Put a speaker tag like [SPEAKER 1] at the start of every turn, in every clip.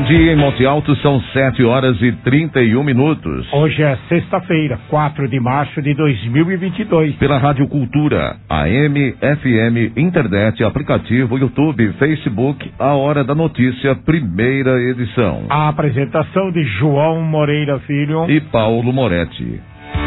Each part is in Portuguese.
[SPEAKER 1] dia em Monte Alto, são 7h31.
[SPEAKER 2] Hoje é sexta-feira, 4 de março de 2022.
[SPEAKER 1] Pela Rádio Cultura, AM, FM, internet, aplicativo, YouTube, Facebook, a Hora da Notícia, primeira edição.
[SPEAKER 2] A apresentação de João Moreira Filho
[SPEAKER 1] e Paulo Moretti.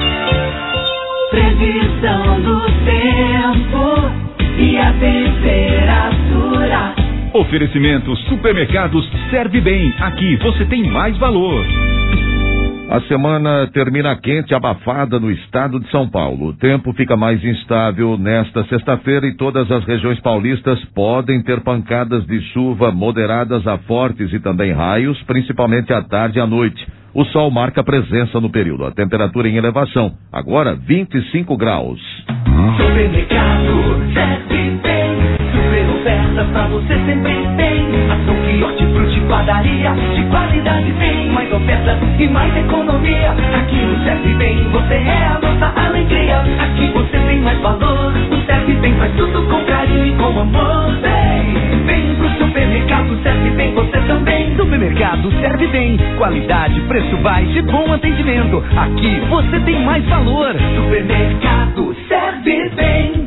[SPEAKER 3] Previsão do tempo e a temperatura.
[SPEAKER 4] Oferecimento Supermercados Serve Bem. Aqui você tem mais valor.
[SPEAKER 1] A semana termina quente e abafada no estado de São Paulo. O tempo fica mais instável nesta sexta-feira e todas as regiões paulistas podem ter pancadas de chuva moderadas a fortes e também raios, principalmente à tarde e à noite. O sol marca presença no período. A temperatura em elevação, agora 25 graus.
[SPEAKER 3] Supermercado Serve Bem. Super ofertas pra você sempre tem. Ação, quiosque, fruta, padaria, de qualidade tem. Mais ofertas e mais economia. Aqui no Serve Bem você é a nossa alegria. Aqui você tem mais valor. O Serve Bem faz tudo com carinho e com amor. Vem pro supermercado Serve Bem você também.
[SPEAKER 4] Supermercado Serve Bem. Qualidade, preço baixo e bom atendimento. Aqui você tem mais valor.
[SPEAKER 3] Supermercado Serve Bem.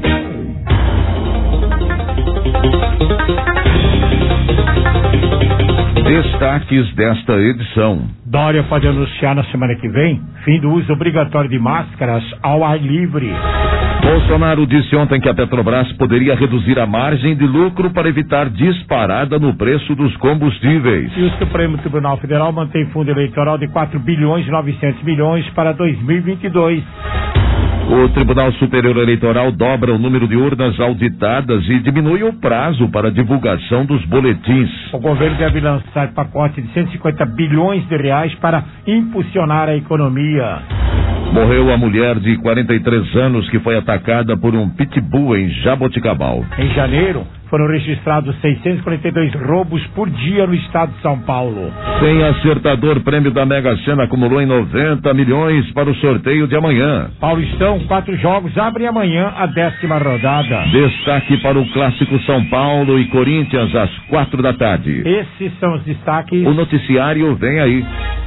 [SPEAKER 1] Destaques desta edição.
[SPEAKER 2] Dória pode anunciar na semana que vem fim do uso obrigatório de máscaras ao ar livre.
[SPEAKER 1] Bolsonaro disse ontem que a Petrobras poderia reduzir a margem de lucro para evitar disparada no preço dos combustíveis.
[SPEAKER 2] E o Supremo Tribunal Federal mantém fundo eleitoral de 4,9 bilhões para 2022.
[SPEAKER 1] O Tribunal Superior Eleitoral dobra o número de urnas auditadas e diminui o prazo para divulgação dos boletins.
[SPEAKER 2] O governo deve lançar pacote de 150 bilhões de reais para impulsionar a economia.
[SPEAKER 1] Morreu a mulher de 43 anos que foi atacada por um pitbull em Jaboticabal.
[SPEAKER 2] Em janeiro, foram registrados 642 roubos por dia no estado de São Paulo.
[SPEAKER 1] Sem acertador, prêmio da Mega Sena acumulou em 90 milhões para o sorteio de amanhã.
[SPEAKER 2] Paulistão, 4 jogos abrem amanhã a 10ª rodada.
[SPEAKER 1] Destaque para o clássico São Paulo e Corinthians às 4 da tarde.
[SPEAKER 2] Esses são os destaques.
[SPEAKER 1] O noticiário vem aí.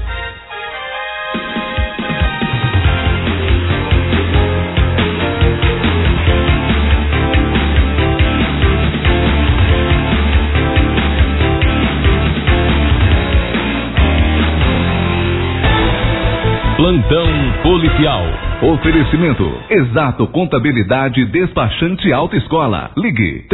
[SPEAKER 4] Plantão policial. Oferecimento Exato Contabilidade Despachante Autoescola. Ligue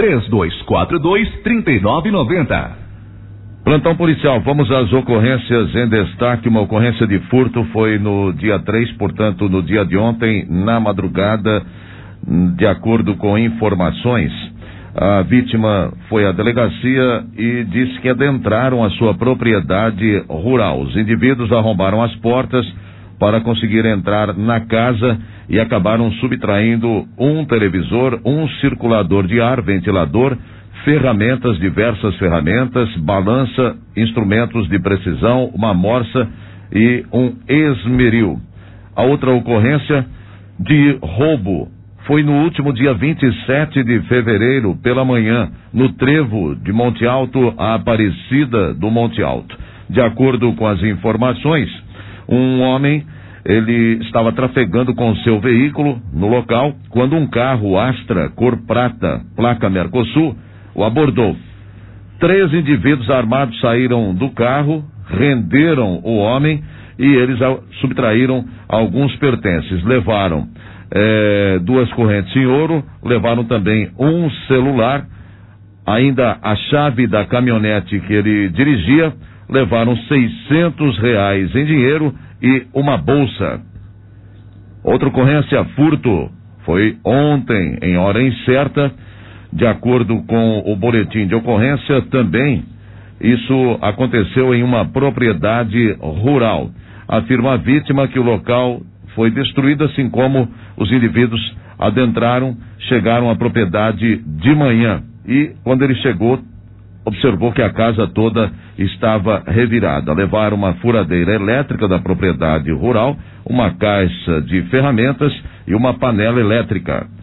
[SPEAKER 4] 3242-3990.
[SPEAKER 1] Plantão policial, vamos às ocorrências em destaque. Uma ocorrência de furto foi no dia 3, portanto no dia de ontem, na madrugada. De acordo com informações, a vítima foi à delegacia e disse que adentraram a sua propriedade rural. Os indivíduos arrombaram as portas para conseguir entrar na casa e acabaram subtraindo um televisor, um circulador de ar, ventilador, ferramentas, diversas ferramentas, balança, instrumentos de precisão, uma morsa e um esmeril. A outra ocorrência de roubo foi no último dia 27 de fevereiro, pela manhã, no trevo de Monte Alto, a Aparecida do Monte Alto. De acordo com as informações, um homem, ele estava trafegando com seu veículo no local, quando um carro Astra, cor prata, placa Mercosul, o abordou. 3 indivíduos armados saíram do carro, renderam o homem e eles subtraíram alguns pertences. Levaram 2 correntes em ouro, levaram também um celular, ainda a chave da caminhonete que ele dirigia, levaram R$600 em dinheiro e uma bolsa. Outra ocorrência, furto, foi ontem, em hora incerta. De acordo com o boletim de ocorrência, também isso aconteceu em uma propriedade rural. Afirma a vítima que o local foi destruído, assim como os indivíduos adentraram, chegaram à propriedade de manhã. E quando ele chegou, observou que a casa toda estava revirada. Levaram uma furadeira elétrica da propriedade rural, uma caixa de ferramentas e uma panela elétrica.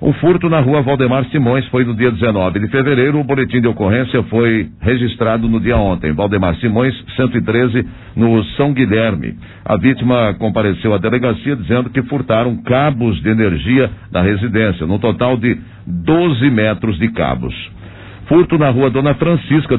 [SPEAKER 1] Um furto na rua Valdemar Simões foi no dia 19 de fevereiro. O boletim de ocorrência foi registrado no dia ontem. Valdemar Simões, 113, no São Guilherme. A vítima compareceu à delegacia dizendo que furtaram cabos de energia da residência, no total de 12 metros de cabos. Furto na rua Dona Francisca,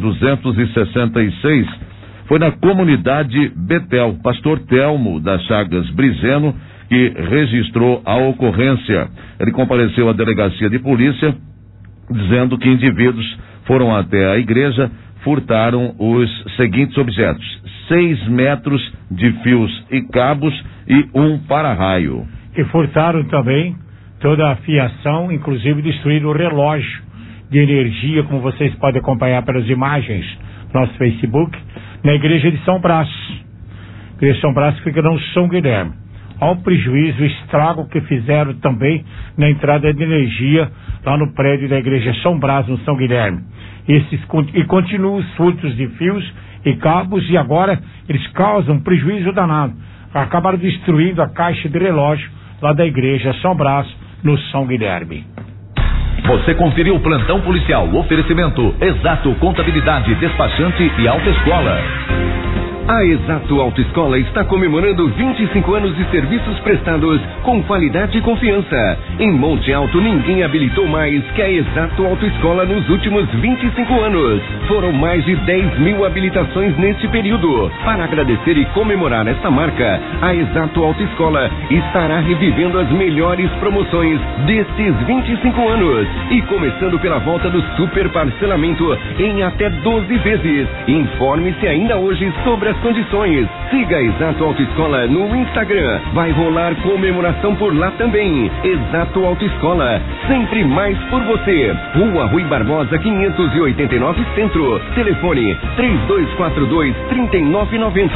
[SPEAKER 1] 266, foi na comunidade Betel. Pastor Telmo das Chagas Brizeno, que registrou a ocorrência. Ele compareceu à delegacia de polícia, dizendo que indivíduos foram até a igreja, furtaram os seguintes objetos: 6 metros de fios e cabos e um para-raio.
[SPEAKER 2] E furtaram também toda a fiação, inclusive destruíram o relógio de energia, como vocês podem acompanhar pelas imagens no nosso Facebook, na igreja de São Brás. A igreja de São Brás fica no São Guilherme. Olha o prejuízo, o estrago que fizeram também na entrada de energia lá no prédio da igreja São Brás, no São Guilherme. E continuam os furtos de fios e cabos, e agora eles causam prejuízo danado. Acabaram destruindo a caixa de relógio lá da igreja São Brás, no São Guilherme.
[SPEAKER 5] Você conferiu o plantão policial. Oferecimento Exato Contabilidade, Despachante e Autoescola.
[SPEAKER 6] A Exato Autoescola está comemorando 25 anos de serviços prestados com qualidade e confiança. Em Monte Alto, ninguém habilitou mais que a Exato Autoescola nos últimos 25 anos. Foram mais de 10 mil habilitações neste período. Para agradecer e comemorar esta marca, a Exato Autoescola estará revivendo as melhores promoções destes 25 anos. E começando pela volta do super parcelamento em até 12 vezes. Informe-se ainda hoje sobre as condições. Siga a Exato Autoescola no Instagram. Vai rolar comemoração por lá também. Exato Autoescola, sempre mais por você. Rua Rui Barbosa, 589 Centro. Telefone 3242-3990.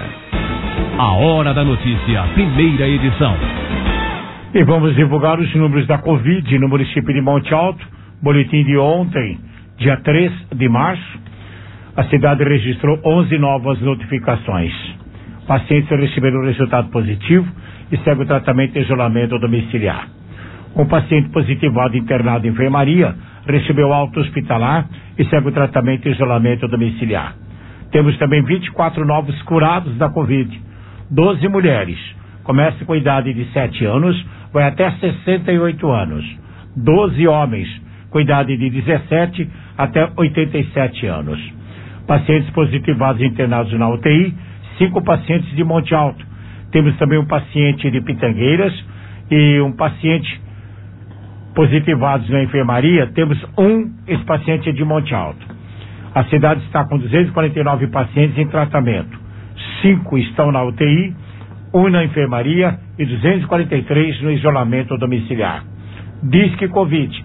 [SPEAKER 5] A Hora da Notícia, primeira edição.
[SPEAKER 2] E vamos divulgar os números da Covid no município de Monte Alto. Boletim de ontem, dia 3 de março. A cidade registrou 11 novas notificações. Pacientes receberam resultado positivo e segue o tratamento de isolamento domiciliar. Um paciente positivado internado em enfermaria recebeu alta hospitalar e segue o tratamento de isolamento domiciliar. Temos também 24 novos curados da Covid. 12 mulheres. Começa com a idade de 7 anos, vai até 68 anos. 12 homens, com idade de 17 até 87 anos. Pacientes positivados internados na UTI, 5 pacientes de Monte Alto. Temos também um paciente de Pitangueiras e um paciente positivados na enfermaria. Temos esse paciente de Monte Alto. A cidade está com 249 pacientes em tratamento. 5 estão na UTI, 1 na enfermaria e 243 no isolamento domiciliar. Disque Covid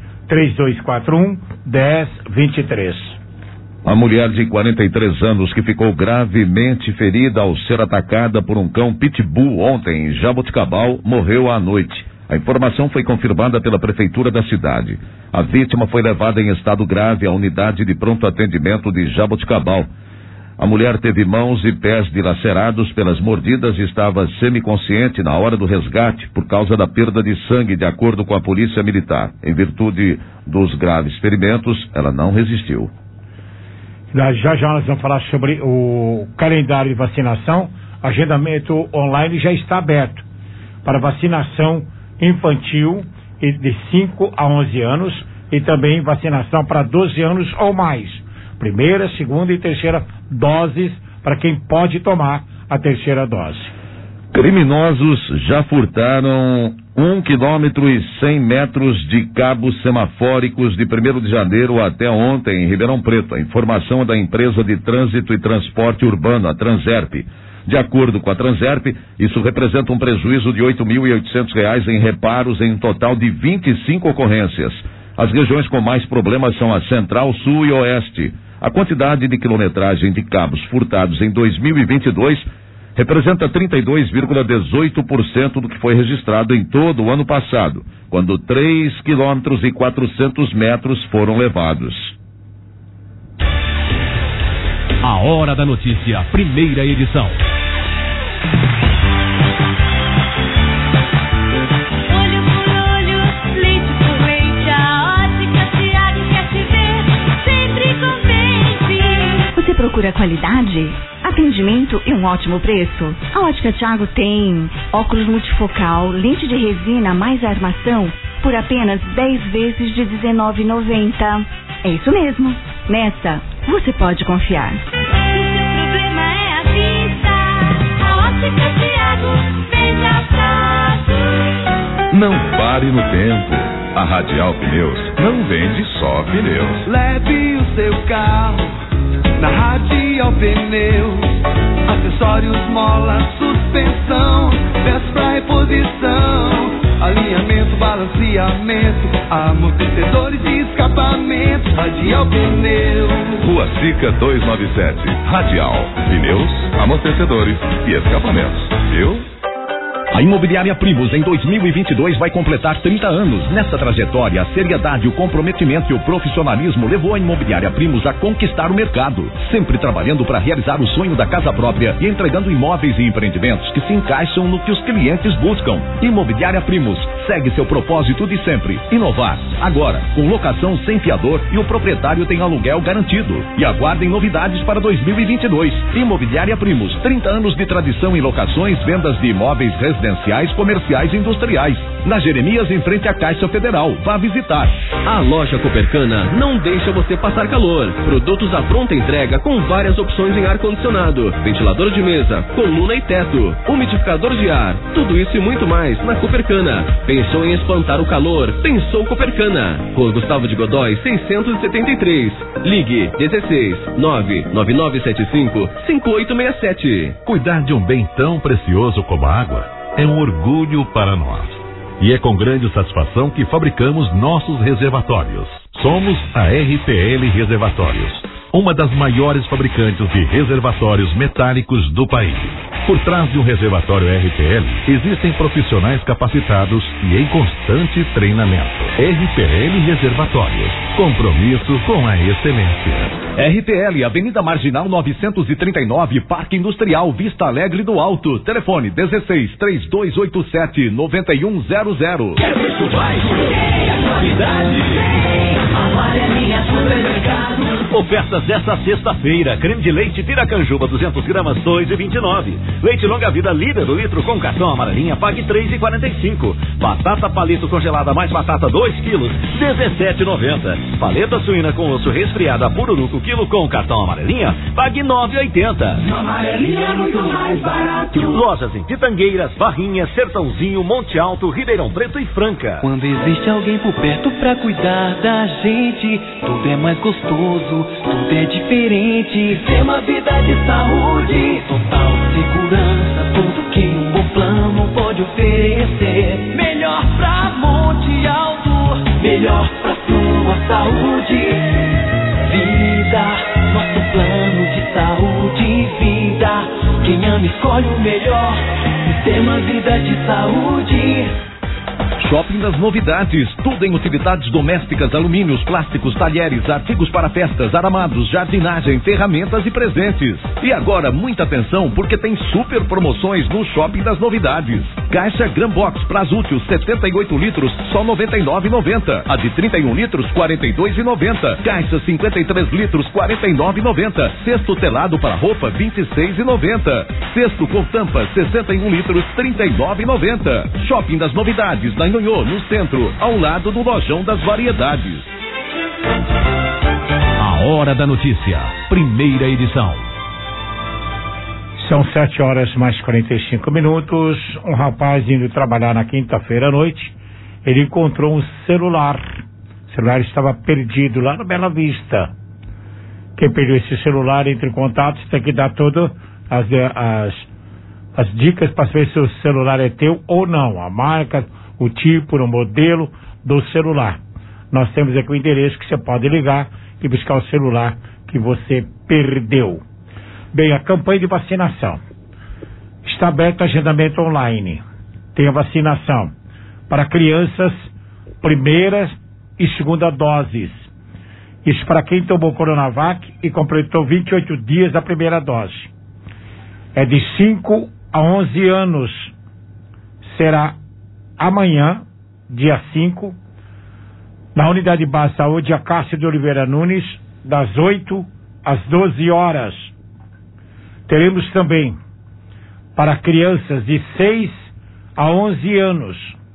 [SPEAKER 2] 3241-1023.
[SPEAKER 1] A mulher de 43 anos que ficou gravemente ferida ao ser atacada por um cão pitbull ontem em Jaboticabal morreu à noite. A informação foi confirmada pela prefeitura da cidade. A vítima foi levada em estado grave à unidade de pronto atendimento de Jaboticabal. A mulher teve mãos e pés dilacerados pelas mordidas e estava semiconsciente na hora do resgate por causa da perda de sangue, de acordo com a polícia militar. Em virtude dos graves ferimentos, ela não resistiu.
[SPEAKER 2] Já nós vamos falar sobre o calendário de vacinação. Agendamento online já está aberto para vacinação infantil de 5 a 11 anos e também vacinação para 12 anos ou mais. Primeira, segunda e terceira doses para quem pode tomar a terceira dose.
[SPEAKER 1] Criminosos já furtaram 1 quilômetro e 100 metros de cabos semafóricos de 1º de janeiro até ontem em Ribeirão Preto. A informação é da empresa de trânsito e transporte urbano, a Transerp. De acordo com a Transerp, isso representa um prejuízo de R$ 8.800 em reparos em um total de 25 ocorrências. As regiões com mais problemas são a Central, Sul e Oeste. A quantidade de quilometragem de cabos furtados em 2022 representa 32,18% do que foi registrado em todo o ano passado, quando 3 quilômetros e 400 metros foram levados.
[SPEAKER 5] A Hora da Notícia, primeira edição.
[SPEAKER 7] Olho por olho, leite por leite. procura qualidade, atendimento e um ótimo preço? A Ótica Thiago tem óculos multifocal, lente de resina mais armação por apenas 10 vezes de R$19,90. É isso mesmo. Nessa, você pode confiar.
[SPEAKER 8] Se o seu problema é a vista, a Ótica Thiago vende a prazo.
[SPEAKER 5] Não pare no tempo. A Radial Pneus não vende só pneus.
[SPEAKER 3] Leve o seu carro na Radial Pneus. Acessórios, mola, suspensão, peças pra reposição, alinhamento, balanceamento, amortecedores e escapamento. Radial Pneus.
[SPEAKER 5] Rua Sica 297. Radial. Pneus, amortecedores e escapamentos. Viu?
[SPEAKER 9] A Imobiliária Primus em 2022 vai completar 30 anos. Nessa trajetória, a seriedade, o comprometimento e o profissionalismo levou a Imobiliária Primus a conquistar o mercado, sempre trabalhando para realizar o sonho da casa própria e entregando imóveis e empreendimentos que se encaixam no que os clientes buscam. Imobiliária Primus segue seu propósito de sempre, inovar. Agora, com locação sem fiador e o proprietário tem aluguel garantido. E aguardem novidades para 2022. Imobiliária Primus, 30 anos de tradição em locações, vendas de imóveis residenciais, comerciais e industriais. Na Jeremias, em frente à Caixa Federal. Vá visitar.
[SPEAKER 10] A loja Copercana não deixa você passar calor. Produtos à pronta entrega com várias opções em ar-condicionado, ventilador de mesa, coluna e teto, umidificador de ar. Tudo isso e muito mais na Copercana. Pensou em espantar o calor? Pensou Copercana. Rua Gustavo de Godói, 673. Ligue 16 99975 5867.
[SPEAKER 11] Cuidar de um bem tão precioso como a água é um orgulho para nós. E é com grande satisfação que fabricamos nossos reservatórios. Somos a RPL Reservatórios, uma das maiores fabricantes de reservatórios metálicos do país. Por trás de um reservatório RPL, existem profissionais capacitados e em constante treinamento. RPL Reservatórios, compromisso com a excelência.
[SPEAKER 9] RPL, Avenida Marginal 939, Parque Industrial, Vista Alegre do Alto. Telefone 16 3287 9100.
[SPEAKER 3] Quer ver que vai ter a qualidade? Amarelinha Supermercado.
[SPEAKER 12] Ofertas desta sexta-feira: creme de leite Piracanjuba 200 gramas 2,29. Leite longa vida líder do litro com cartão amarelinha, pague 3,45. Batata palito congelada mais batata 2 quilos 17,90. Paleta suína com osso resfriada pururuco quilo com cartão amarelinha, pague 9,80.
[SPEAKER 3] Amarelinha é muito mais barato.
[SPEAKER 12] Lojas em Pitangueiras, Barrinha, Sertãozinho, Monte Alto, Ribeirão Preto e Franca.
[SPEAKER 3] Quando existe alguém por perto pra cuidar da gente, tudo é mais gostoso, tudo é diferente. Tem uma vida de saúde, total segurança, tudo que um bom plano pode oferecer. Melhor pra Monte Alto, melhor pra sua saúde. Vida, nosso plano de saúde e vida. Quem ama escolhe o melhor, Sistema Vida de Saúde.
[SPEAKER 9] Shopping das Novidades, tudo em utilidades domésticas, alumínios, plásticos, talheres, artigos para festas, aramados, jardinagem, ferramentas e presentes. E agora, muita atenção, porque tem super promoções no Shopping das Novidades. Caixa Grambox Prazútil 78 litros, só R$ 99,90. A de 31 litros, R$ 42,90. Caixa 53 litros, R$ 49,90. Cesto telado para roupa, R$ 26,90. Cesto com tampa, 61 litros, R$ 39,90. Shopping das Novidades, na Nhonhô, no centro, ao lado do Lojão das Variedades.
[SPEAKER 5] A Hora da Notícia, primeira edição.
[SPEAKER 2] São 7 horas mais 45 minutos. Um rapaz indo trabalhar na quinta-feira à noite, ele encontrou um celular. O celular estava perdido lá no Bela Vista. Quem perdeu esse celular, entre em contato, você tem que dar todas as dicas para saber se o celular é teu ou não. A marca, o tipo, o modelo do celular. Nós temos aqui o endereço que você pode ligar e buscar o celular que você perdeu. Bem, a campanha de vacinação. Está aberto o agendamento online. Tem a vacinação para crianças, primeira e segunda doses. Isso para quem tomou Coronavac e completou 28 dias da primeira dose. É de 5 a 11 anos. Será amanhã, dia 5, na Unidade Básica de Saúde, a Cássio de Oliveira Nunes, das 8 às 12 horas. Teremos também para crianças de 6 a 11 anos,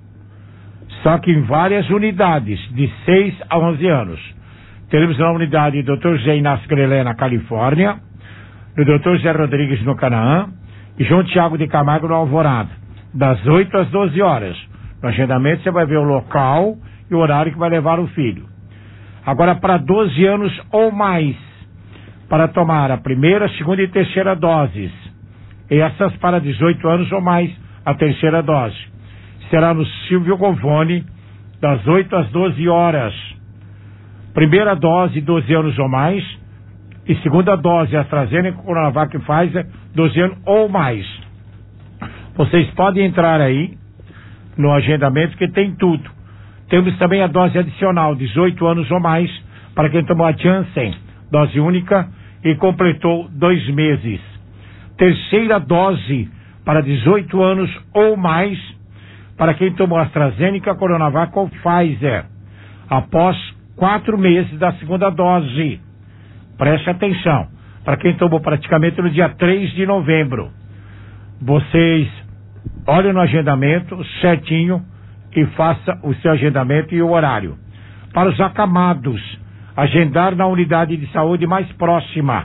[SPEAKER 2] só que em várias unidades, de 6 a 11 anos. Teremos na unidade Dr. Zé Inácio Grelé, na Califórnia, do Dr. Zé Rodrigues, no Canaã, e João Tiago de Camargo, no Alvorada, das 8 às 12 horas. No agendamento você vai ver o local e o horário que vai levar o filho. Agora, para 12 anos ou mais, para tomar a primeira, segunda e terceira doses. Essas para 18 anos ou mais, a terceira dose. Será no Silvio Govone, das 8 às 12 horas. Primeira dose, 12 anos ou mais. E segunda dose, AstraZeneca, Coronavac, Pfizer, 12 anos ou mais. Vocês podem entrar aí no agendamento que tem tudo. Temos também a dose adicional, 18 anos ou mais, para quem tomou a Janssen, dose única, e completou 2 meses. Terceira dose para 18 anos ou mais, para quem tomou AstraZeneca, Coronavac ou Pfizer, após 4 meses da segunda dose. Preste atenção, para quem tomou praticamente no dia 3 de novembro. Vocês olhem no agendamento certinho e faça o seu agendamento e o horário. Para os acamados, agendar na unidade de saúde mais próxima.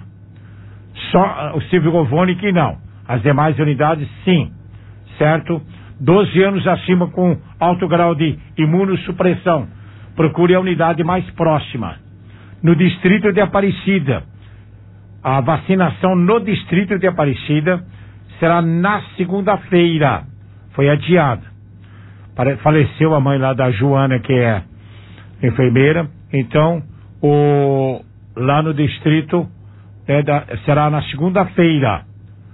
[SPEAKER 2] Só o Silvio Govone que não. As demais unidades sim, certo? 12 anos acima com alto grau de imunossupressão. Procure a unidade mais próxima. No distrito de Aparecida, a vacinação no distrito de Aparecida será na segunda-feira. Foi adiada. Faleceu a mãe lá da Joana, que é enfermeira. Então, lá no distrito será na segunda-feira,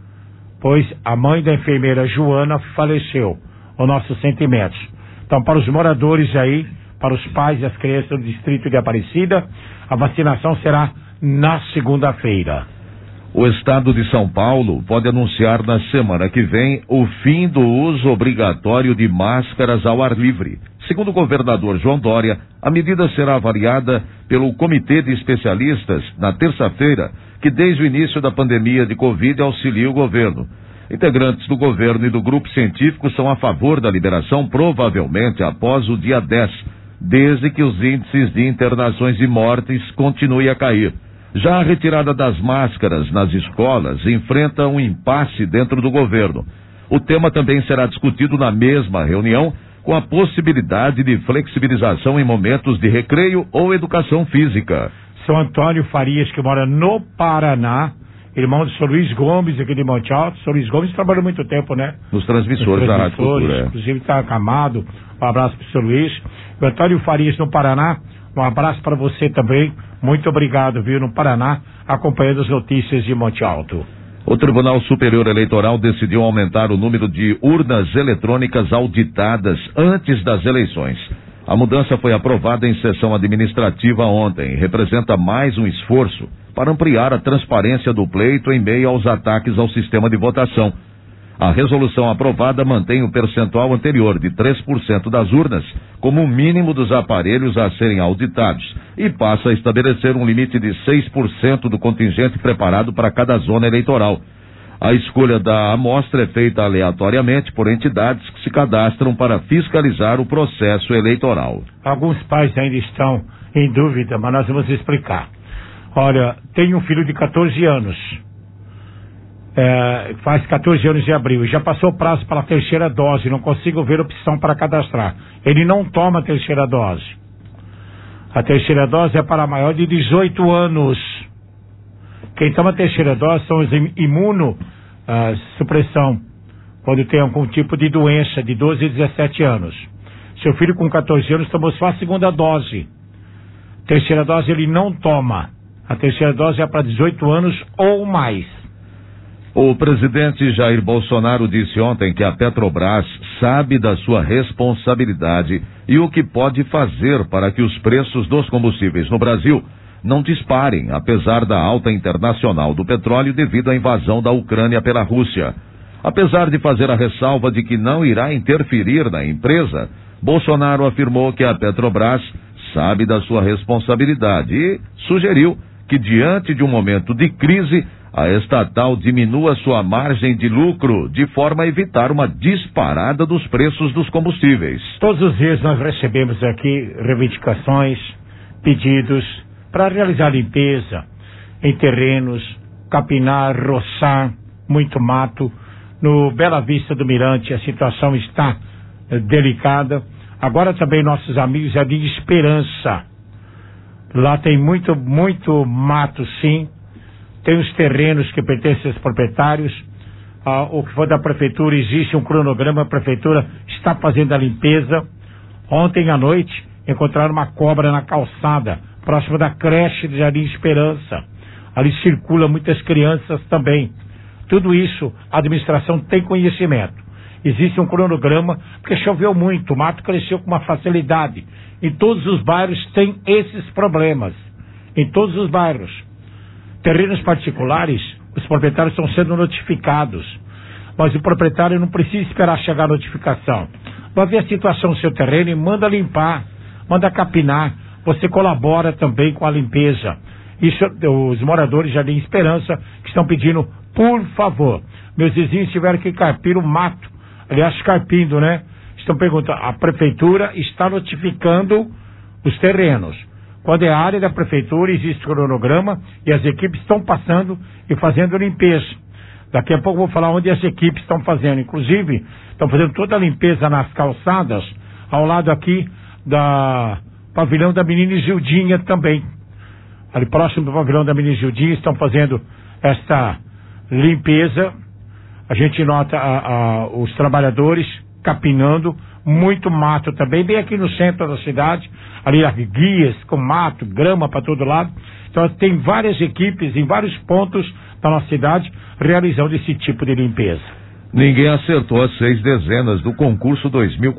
[SPEAKER 2] pois a mãe da enfermeira Joana faleceu. Os nossos sentimentos. Então, para os moradores aí, para os pais e as crianças do distrito de Aparecida, a vacinação será na segunda-feira.
[SPEAKER 1] O Estado de São Paulo pode anunciar na semana que vem o fim do uso obrigatório de máscaras ao ar livre. Segundo o governador João Dória, a medida será avaliada pelo Comitê de Especialistas na terça-feira, que desde o início da pandemia de Covid auxilia o governo. Integrantes do governo e do grupo científico são a favor da liberação provavelmente após o dia 10, desde que os índices de internações e mortes continuem a cair. Já a retirada das máscaras nas escolas enfrenta um impasse dentro do governo. O tema também será discutido na mesma reunião, com a possibilidade de flexibilização em momentos de recreio ou educação física.
[SPEAKER 2] São Antônio Farias, que mora no Paraná, irmão do Sr. Luiz Gomes, aqui de Monte Alto. O Sr. Luiz Gomes trabalhou muito tempo, né?
[SPEAKER 1] Nos transmissores da Rádio Cultura.
[SPEAKER 2] Inclusive está acamado. Um abraço para o Sr. Luiz. O Antônio Farias, no Paraná, um abraço para você também. Muito obrigado, viu, no Paraná, acompanhando as notícias de Monte Alto.
[SPEAKER 1] O Tribunal Superior Eleitoral decidiu aumentar o número de urnas eletrônicas auditadas antes das eleições. A mudança foi aprovada em sessão administrativa ontem. Representa mais um esforço para ampliar a transparência do pleito em meio aos ataques ao sistema de votação. A resolução aprovada mantém o percentual anterior de 3% das urnas como o mínimo dos aparelhos a serem auditados e passa a estabelecer um limite de 6% do contingente preparado para cada zona eleitoral. A escolha da amostra é feita aleatoriamente por entidades que se cadastram para fiscalizar o processo eleitoral.
[SPEAKER 2] Alguns pais ainda estão em dúvida, mas nós vamos explicar. Olha, tenho um filho de 14 anos. Faz 14 anos de abril, e já passou o prazo para a terceira dose, não consigo ver opção para cadastrar. Ele não toma a terceira dose. A terceira dose é para maior de 18 anos. Quem toma a terceira dose são os imunossupressão, quando tem algum tipo de doença, de 12 a 17 anos. Seu filho com 14 anos tomou só a segunda dose. Terceira dose ele não toma. A terceira dose é para 18 anos ou mais.
[SPEAKER 1] O presidente Jair Bolsonaro disse ontem que a Petrobras sabe da sua responsabilidade e o que pode fazer para que os preços dos combustíveis no Brasil não disparem, apesar da alta internacional do petróleo devido à invasão da Ucrânia pela Rússia. Apesar de fazer a ressalva de que não irá interferir na empresa, Bolsonaro afirmou que a Petrobras sabe da sua responsabilidade e sugeriu que, diante de um momento de crise, a estatal diminua sua margem de lucro, de forma a evitar uma disparada dos preços dos combustíveis.
[SPEAKER 2] Todos os dias nós recebemos aqui reivindicações, pedidos para realizar limpeza em terrenos, capinar, roçar, muito mato. No Bela Vista do Mirante a situação está delicada. Agora também nossos amigos Jardim Esperança. Lá tem muito mato, sim. Tem os terrenos que pertencem aos proprietários. O que for da prefeitura, existe um cronograma, a prefeitura está fazendo a limpeza. Ontem à noite encontraram uma cobra na calçada, próximo da creche de Jardim Esperança. Ali circula muitas crianças também. Tudo isso a administração tem conhecimento. Existe um cronograma, porque choveu muito, o mato cresceu com uma facilidade. Em todos os bairros tem esses problemas. Em todos os bairros. Terrenos particulares, os proprietários estão sendo notificados. Mas o proprietário não precisa esperar chegar a notificação. Vai ver a situação do seu terreno e manda limpar, manda capinar. Você colabora também com a limpeza. Isso, os moradores de Jardim Esperança que estão pedindo, por favor. Meus vizinhos tiveram que carpir o mato. Aliás, carpindo, né? Estão perguntando, a prefeitura está notificando os terrenos. Quando é a área da prefeitura, existe cronograma e as equipes estão passando e fazendo limpeza. Daqui a pouco eu vou falar onde as equipes estão fazendo. Inclusive, estão fazendo toda a limpeza nas calçadas, ao lado aqui da pavilhão da menina Gildinha também. Ali próximo do pavilhão da menina Gildinha estão fazendo esta limpeza. A gente nota os trabalhadores capinando, muito mato também, bem aqui no centro da cidade, ali as guias com mato, grama para todo lado. Então tem várias equipes em vários pontos da nossa cidade realizando esse tipo de limpeza.
[SPEAKER 1] Ninguém acertou as 6 dezenas do concurso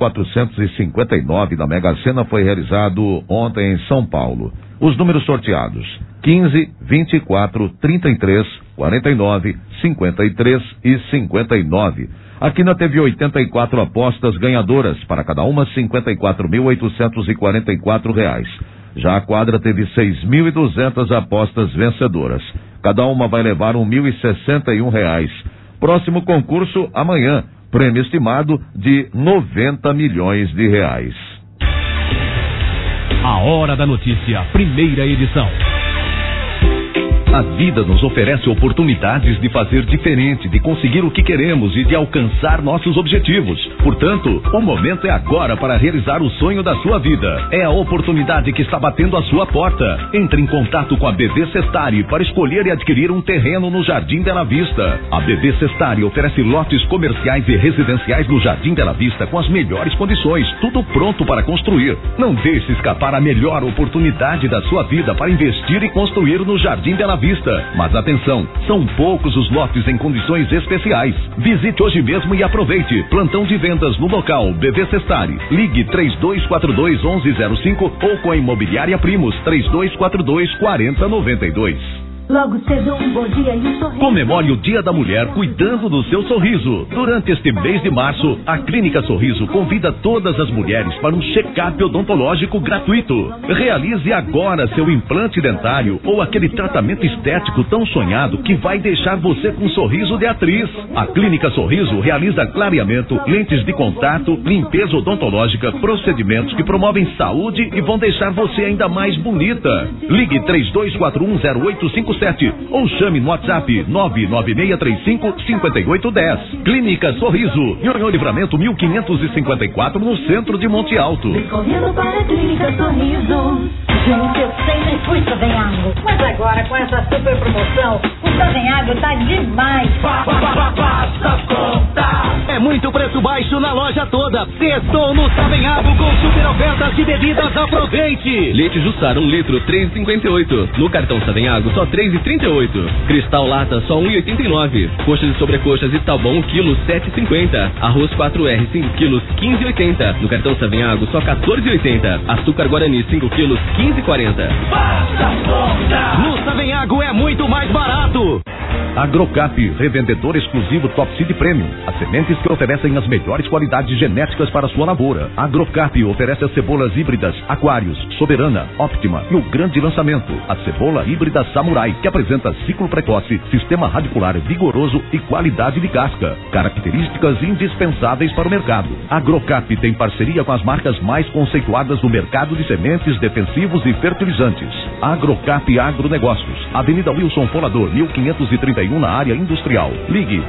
[SPEAKER 1] 2.459 da Mega Sena. Foi realizado ontem em São Paulo. Os números sorteados: 15, 24, 33, 49, 53 e 59. A Quina teve 84 apostas ganhadoras, para cada uma R$ 54.844. Já a Quadra teve 6.200 apostas vencedoras. Cada uma vai levar R$ 1.061. Próximo concurso amanhã, prêmio estimado de 90 milhões de reais.
[SPEAKER 5] A Hora da Notícia, primeira edição. A vida nos oferece oportunidades de fazer diferente, de conseguir o que queremos e de alcançar nossos objetivos. Portanto, o momento é agora para realizar o sonho da sua vida. É a oportunidade que está batendo à sua porta. Entre em contato com a BV Sestari para escolher e adquirir um terreno no Jardim Bela Vista. A BV Sestari oferece lotes comerciais e residenciais no Jardim Bela Vista com as melhores condições, tudo pronto para construir. Não deixe escapar a melhor oportunidade da sua vida para investir e construir no Jardim Bela Vista. Mas atenção, são poucos os lotes em condições especiais. Visite hoje mesmo e aproveite. Plantão de vendas no local BV Sestari. Ligue 3242-1105 ou com a Imobiliária Primos 3242-4092.
[SPEAKER 8] Logo cedo, um bom dia e um sorriso.
[SPEAKER 5] Comemore o Dia da Mulher cuidando do seu sorriso. Durante este mês de março, a Clínica Sorriso convida todas as mulheres para um check-up odontológico gratuito. Realize agora seu implante dentário ou aquele tratamento estético tão sonhado que vai deixar você com um sorriso de atriz. A Clínica Sorriso realiza clareamento, lentes de contato, limpeza odontológica, procedimentos que promovem saúde e vão deixar você ainda mais bonita. Ligue 32410857 ou chame no WhatsApp 99635-5810. Clínica Sorriso, Nhonhô Livramento 1554, no centro de Monte Alto.
[SPEAKER 8] Correndo para a Clínica Sorriso. Gente, eu sempre fui Savenhago, mas agora com essa super promoção, o Savenhago tá demais.
[SPEAKER 12] Basta conta! É muito preço baixo na loja toda. Sextou no Savenhago com super ofertas de bebidas. Aproveite!
[SPEAKER 10] Leite Jussara 1 litro, 3,58. No cartão Savenhago, só 3,38. Cristal Lata, só 1,89. Coxas e sobrecoxas e Talbão 1 kg, 7,50. Arroz 4R, 5 kg, 15,80. No cartão Savenhago, só 14,80. Açúcar Guarani, 5 kg, 15,40.
[SPEAKER 12] Basta conta! No Savenhago é muito mais barato.
[SPEAKER 9] Agrocap, revendedor exclusivo Top Seed Premium. As sementes que oferecem as melhores qualidades genéticas para a sua lavoura. Agrocap oferece as cebolas híbridas Aquarius, Soberana, Optima e o grande lançamento, a cebola híbrida Samurai, que apresenta ciclo precoce, sistema radicular vigoroso e qualidade de casca. Características indispensáveis para o mercado. Agrocap tem parceria com as marcas mais conceituadas no mercado de sementes, defensivos e fertilizantes. Agrocap Agronegócios, Avenida Wilson Folador, 1531, na área industrial. Ligue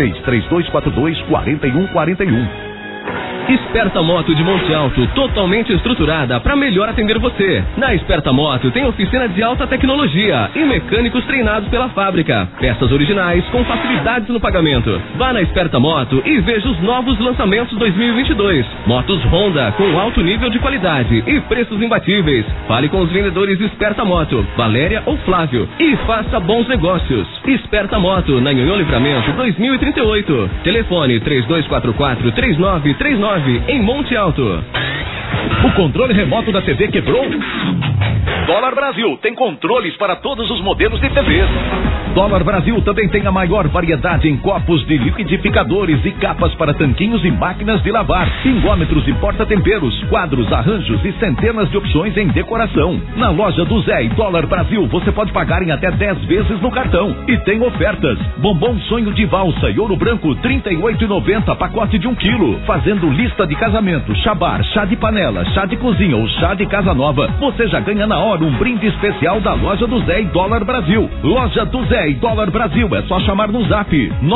[SPEAKER 9] 16-3242-4141.
[SPEAKER 10] Esperta Moto de Monte Alto, totalmente estruturada para melhor atender você. Na Esperta Moto tem oficina de alta tecnologia e mecânicos treinados pela fábrica. Peças originais com facilidades no pagamento. Vá na Esperta Moto e veja os novos lançamentos 2022. Motos Honda com alto nível de qualidade e preços imbatíveis. Fale com os vendedores Esperta Moto, Valéria ou Flávio, e faça bons negócios. Esperta Moto, na Nhonhô Livramento 2038. Telefone 3244-3939. Em Monte Alto.
[SPEAKER 9] O controle remoto da TV quebrou? Dólar Brasil tem controles para todos os modelos de TVs. Dólar Brasil também tem a maior variedade em copos de liquidificadores e capas para tanquinhos e máquinas de lavar, pingômetros e porta-temperos, quadros, arranjos e centenas de opções em decoração. Na loja do Zé e Dólar Brasil você pode pagar em até 10 vezes no cartão. E tem ofertas: bombom Sonho de Valsa e Ouro Branco R$38,90, pacote de 1 quilo. Fazendo lista de casamento, chabar, chá de panela, chá de cozinha ou chá de casa nova, você já ganha na hora um brinde especial da loja do Zé e Dólar Brasil. Loja do Zé e Dólar Brasil, é só chamar no zap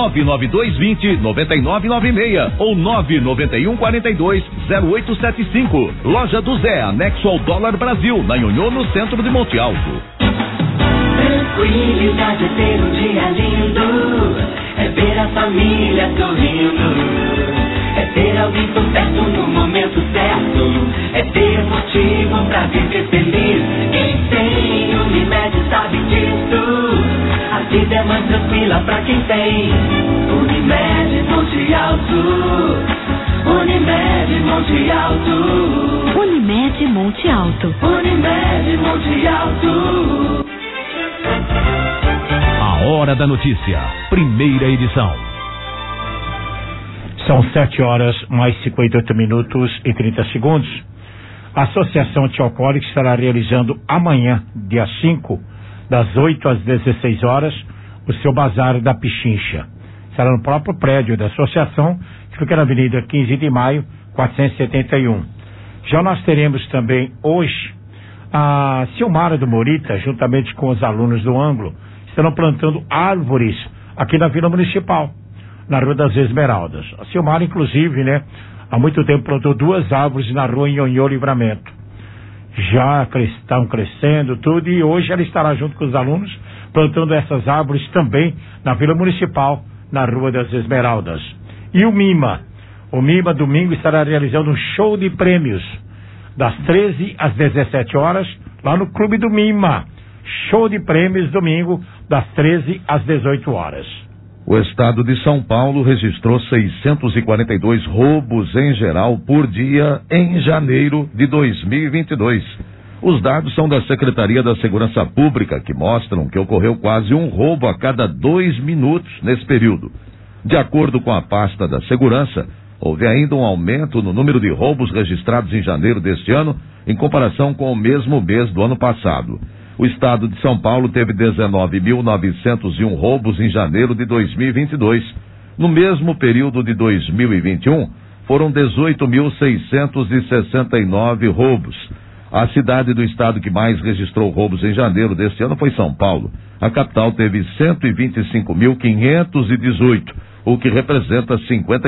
[SPEAKER 9] 99220-9996 ou 99142-0875. Loja do Zé, anexo ao Dólar Brasil, na Nhonhô, no centro de Monte Alto.
[SPEAKER 3] Tranquilidade é ter um dia lindo, é ver a família sorrindo, é ter alguém por perto no momento certo, é ter motivo pra viver feliz. Quem tem Unimed sabe disso, a vida é mais tranquila pra quem tem Unimed Monte Alto. Unimed Monte Alto.
[SPEAKER 7] Unimed Monte Alto.
[SPEAKER 3] Unimed Monte Alto.
[SPEAKER 9] A Hora da Notícia, primeira edição.
[SPEAKER 2] São 7h mais 58 minutos e 30 segundos. A Associação Antialcoólica estará realizando amanhã, dia 5, das 8 às 16 horas, o seu bazar da Pichincha. Será no próprio prédio da associação, que fica na Avenida 15 de Maio, 471. Já nós teremos também hoje a Silmara do Morita, juntamente com os alunos do Ângulo, estarão plantando árvores aqui na Vila Municipal, na Rua das Esmeraldas. A Silmara, inclusive, há muito tempo plantou 2 árvores na Rua Nhonhô Livramento. Já estão crescendo tudo, e hoje ela estará junto com os alunos plantando essas árvores também na Vila Municipal, na Rua das Esmeraldas. E o MIMA domingo estará realizando um show de prêmios das 13 às 17 horas lá no Clube do MIMA. Show de prêmios domingo das 13 às 18 horas.
[SPEAKER 1] O estado de São Paulo registrou 642 roubos em geral por dia em janeiro de 2022. Os dados são da Secretaria da Segurança Pública, que mostram que ocorreu quase um roubo a cada 2 minutos nesse período. De acordo com a pasta da Segurança, houve ainda um aumento no número de roubos registrados em janeiro deste ano, em comparação com o mesmo mês do ano passado. O estado de São Paulo teve 19.901 roubos em janeiro de 2022. No mesmo período de 2021, foram 18.669 roubos. A cidade do estado que mais registrou roubos em janeiro deste ano foi São Paulo. A capital teve 125.518, o que representa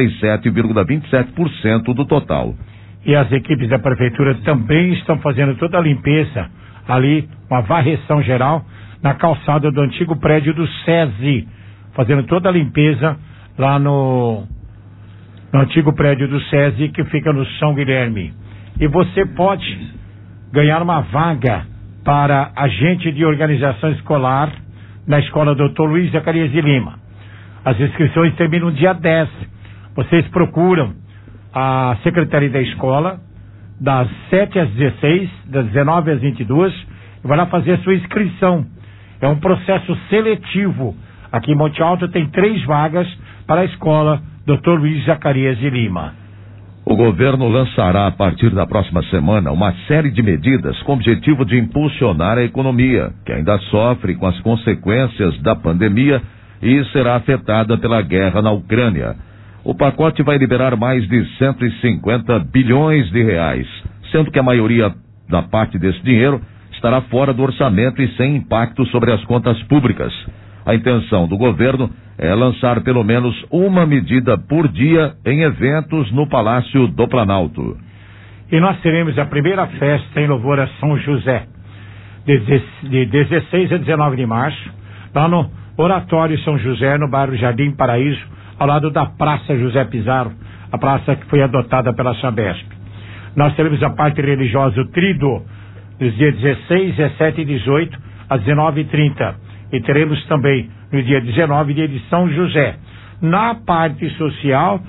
[SPEAKER 1] 57,27% do total.
[SPEAKER 2] E as equipes da prefeitura também estão fazendo toda a limpeza ali, uma varreção geral na calçada do antigo prédio do SESI, fazendo toda a limpeza lá no antigo prédio do SESI, que fica no São Guilherme. E você pode ganhar uma vaga para agente de organização escolar na escola Dr. Luiz Zacarias de Lima. As inscrições terminam dia 10. Vocês procuram a Secretaria da Escola das 7 às 16, das 19 às 22, e vai lá fazer a sua inscrição. É um processo seletivo. Aqui em Monte Alto tem 3 vagas para a escola Dr. Luiz Zacarias de Lima.
[SPEAKER 1] O governo lançará a partir da próxima semana uma série de medidas com o objetivo de impulsionar a economia, que ainda sofre com as consequências da pandemia e será afetada pela guerra na Ucrânia. O pacote vai liberar mais de 150 bilhões de reais, sendo que a maioria da parte desse dinheiro estará fora do orçamento e sem impacto sobre as contas públicas. A intenção do governo é lançar pelo menos uma medida por dia em eventos no Palácio do Planalto.
[SPEAKER 2] E nós teremos a primeira festa em louvor a São José, de 16 a 19 de março, lá no Oratório São José, no bairro Jardim Paraíso, ao lado da Praça José Pizarro, a praça que foi adotada pela Sabesp. Nós teremos a parte religiosa, o Tríduo, nos dias 16, 17 e 18, às 19h30. E teremos também, no dia 19, dia de São José. Na parte social,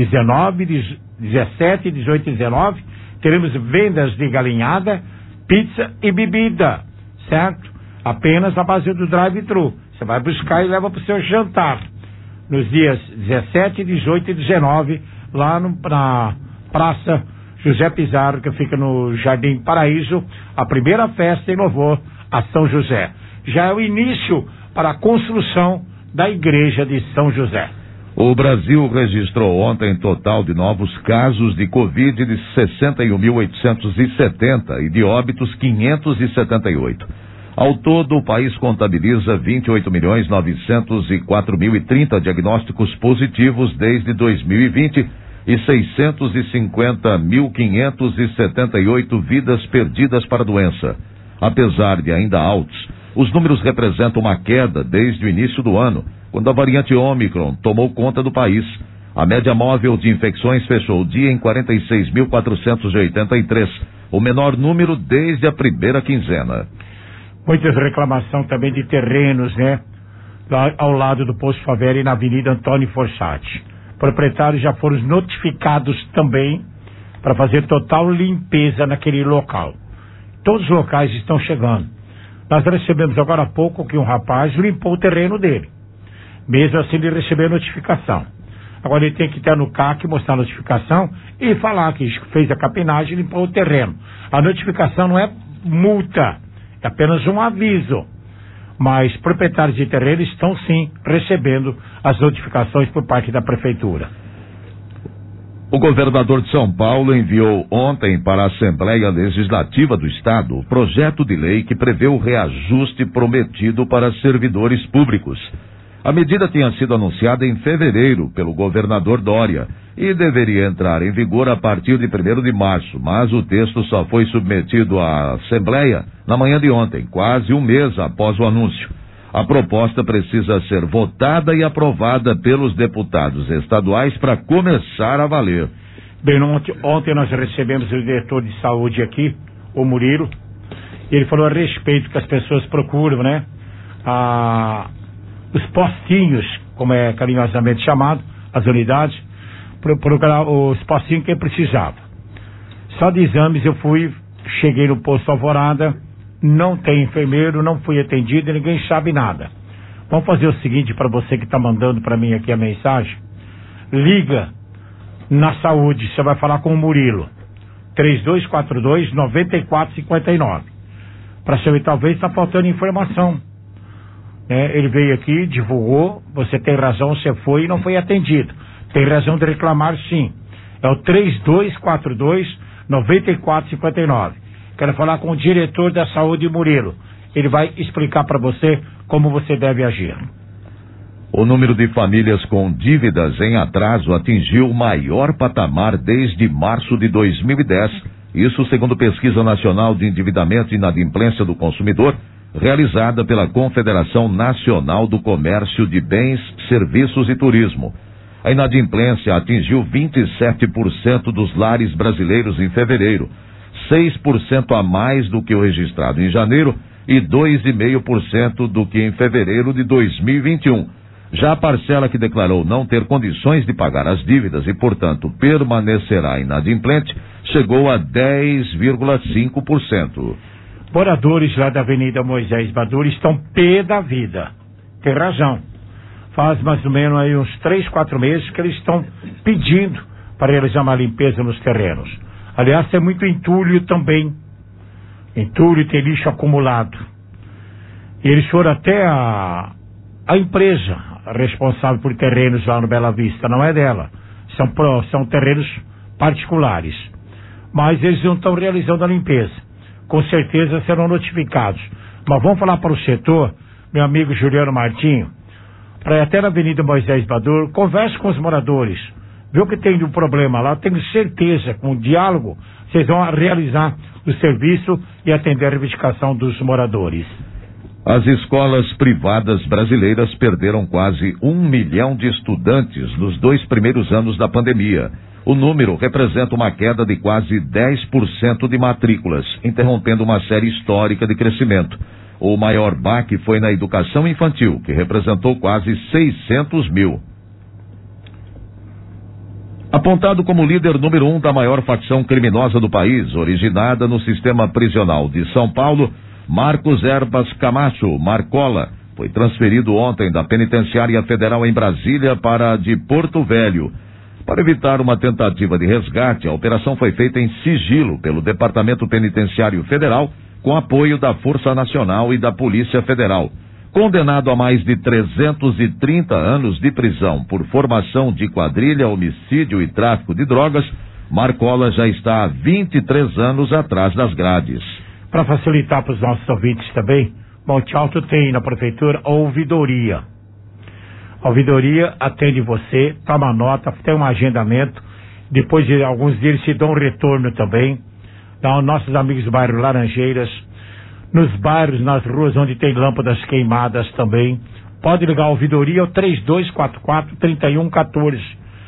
[SPEAKER 2] 17, 18 e 19, teremos vendas de galinhada, pizza e bebida, certo? Apenas na base do drive-thru. Você vai buscar e leva para o seu jantar. Nos dias 17, 18 e 19, lá na Praça José Pizarro, que fica no Jardim Paraíso, a primeira festa em louvor a São José. Já é o início para a construção da Igreja de São José.
[SPEAKER 1] O Brasil registrou ontem total de novos casos de Covid de 61.870 e de óbitos 578. Ao todo, o país contabiliza 28.904.030 diagnósticos positivos desde 2020 e 650.578 vidas perdidas para a doença. Apesar de ainda altos, os números representam uma queda desde o início do ano, quando a variante Ômicron tomou conta do país. A média móvel de infecções fechou o dia em 46.483, o menor número desde a primeira quinzena.
[SPEAKER 2] Muitas reclamações também de terrenos, né? Lá ao lado do Posto Favela e na Avenida Antônio Forsatti. Proprietários já foram notificados também para fazer total limpeza naquele local. Todos os locais estão chegando. Nós recebemos agora há pouco que um rapaz limpou o terreno dele. Mesmo assim ele recebeu a notificação. Agora ele tem que estar no CAC, mostrar a notificação e falar que fez a capinagem e limpou o terreno. A notificação não é multa, é apenas um aviso. Mas proprietários de terreno estão sim recebendo as notificações por parte da prefeitura.
[SPEAKER 1] O governador de São Paulo enviou ontem para a Assembleia Legislativa do Estado o projeto de lei que prevê o reajuste prometido para servidores públicos. A medida tinha sido anunciada em fevereiro pelo governador Dória e deveria entrar em vigor a partir de 1º de março, mas o texto só foi submetido à Assembleia na manhã de ontem, quase um mês após o anúncio. A proposta precisa ser votada e aprovada pelos deputados estaduais para começar a valer.
[SPEAKER 2] Bem, ontem nós recebemos o diretor de saúde aqui, o Murilo, e ele falou a respeito que as pessoas procuram, né? Os postinhos, como é carinhosamente chamado, as unidades, procurar os postinhos que precisava. Só de exames eu cheguei no posto Alvorada, não tem enfermeiro, não fui atendido, ninguém sabe nada. Vamos fazer o seguinte para você que está mandando para mim aqui a mensagem. Liga na saúde, você vai falar com o Murilo. 3242-9459. Para saber, talvez está faltando informação. Ele veio aqui, divulgou, você tem razão, você foi e não foi atendido. Tem razão de reclamar, sim. É o 3242-9459. Quero falar com o diretor da saúde, Murilo. Ele vai explicar para você como você deve agir.
[SPEAKER 1] O número de famílias com dívidas em atraso atingiu o maior patamar desde março de 2010. Isso segundo pesquisa nacional de endividamento e inadimplência do consumidor, realizada pela Confederação Nacional do Comércio de Bens, Serviços e Turismo. A inadimplência atingiu 27% dos lares brasileiros em fevereiro, 6% a mais do que o registrado em janeiro e 2,5% do que em fevereiro de 2021. Já a parcela que declarou não ter condições de pagar as dívidas e, portanto, permanecerá inadimplente, chegou a 10,5%.
[SPEAKER 2] Moradores lá da Avenida Moisés Baduri estão pé da vida. Tem razão. faz mais ou menos aí uns 3, 4 meses que eles estão pedindo para realizar uma limpeza nos terrenos. Aliás, tem muito entulho também. Entulho, tem lixo acumulado. E eles foram até a empresa responsável por terrenos lá no Bela Vista, não é dela. São terrenos particulares. Mas eles não estão realizando a limpeza. Com certeza serão notificados. Mas vamos falar para o setor, meu amigo Juliano Martinho, para ir até na Avenida Moisés Badur, converse com os moradores, vê o que tem de um problema lá. Tenho certeza, com o diálogo, vocês vão realizar o serviço e atender a reivindicação dos moradores.
[SPEAKER 1] As escolas privadas brasileiras perderam quase 1 milhão de estudantes nos 2 primeiros anos da pandemia. O número representa uma queda de quase 10% de matrículas, interrompendo uma série histórica de crescimento. O maior baque foi na educação infantil, que representou quase 600 mil. Apontado como líder número 1 da maior facção criminosa do país, originada no sistema prisional de São Paulo, Marcos Herbas Camacho, Marcola, foi transferido ontem da Penitenciária Federal em Brasília para a de Porto Velho. Para evitar uma tentativa de resgate, a operação foi feita em sigilo pelo Departamento Penitenciário Federal, com apoio da Força Nacional e da Polícia Federal. Condenado a mais de 330 anos de prisão por formação de quadrilha, homicídio e tráfico de drogas, Marcola já está há 23 anos atrás das grades.
[SPEAKER 2] Para facilitar para os nossos ouvintes também, Monte Alto tem na prefeitura a ouvidoria. A ouvidoria atende você, toma nota, tem um agendamento, depois de alguns dias se dão um retorno também. Dá aos nossos amigos do bairro Laranjeiras, nos bairros, nas ruas onde tem lâmpadas queimadas também. Pode ligar a ouvidoria ao 3244-3114.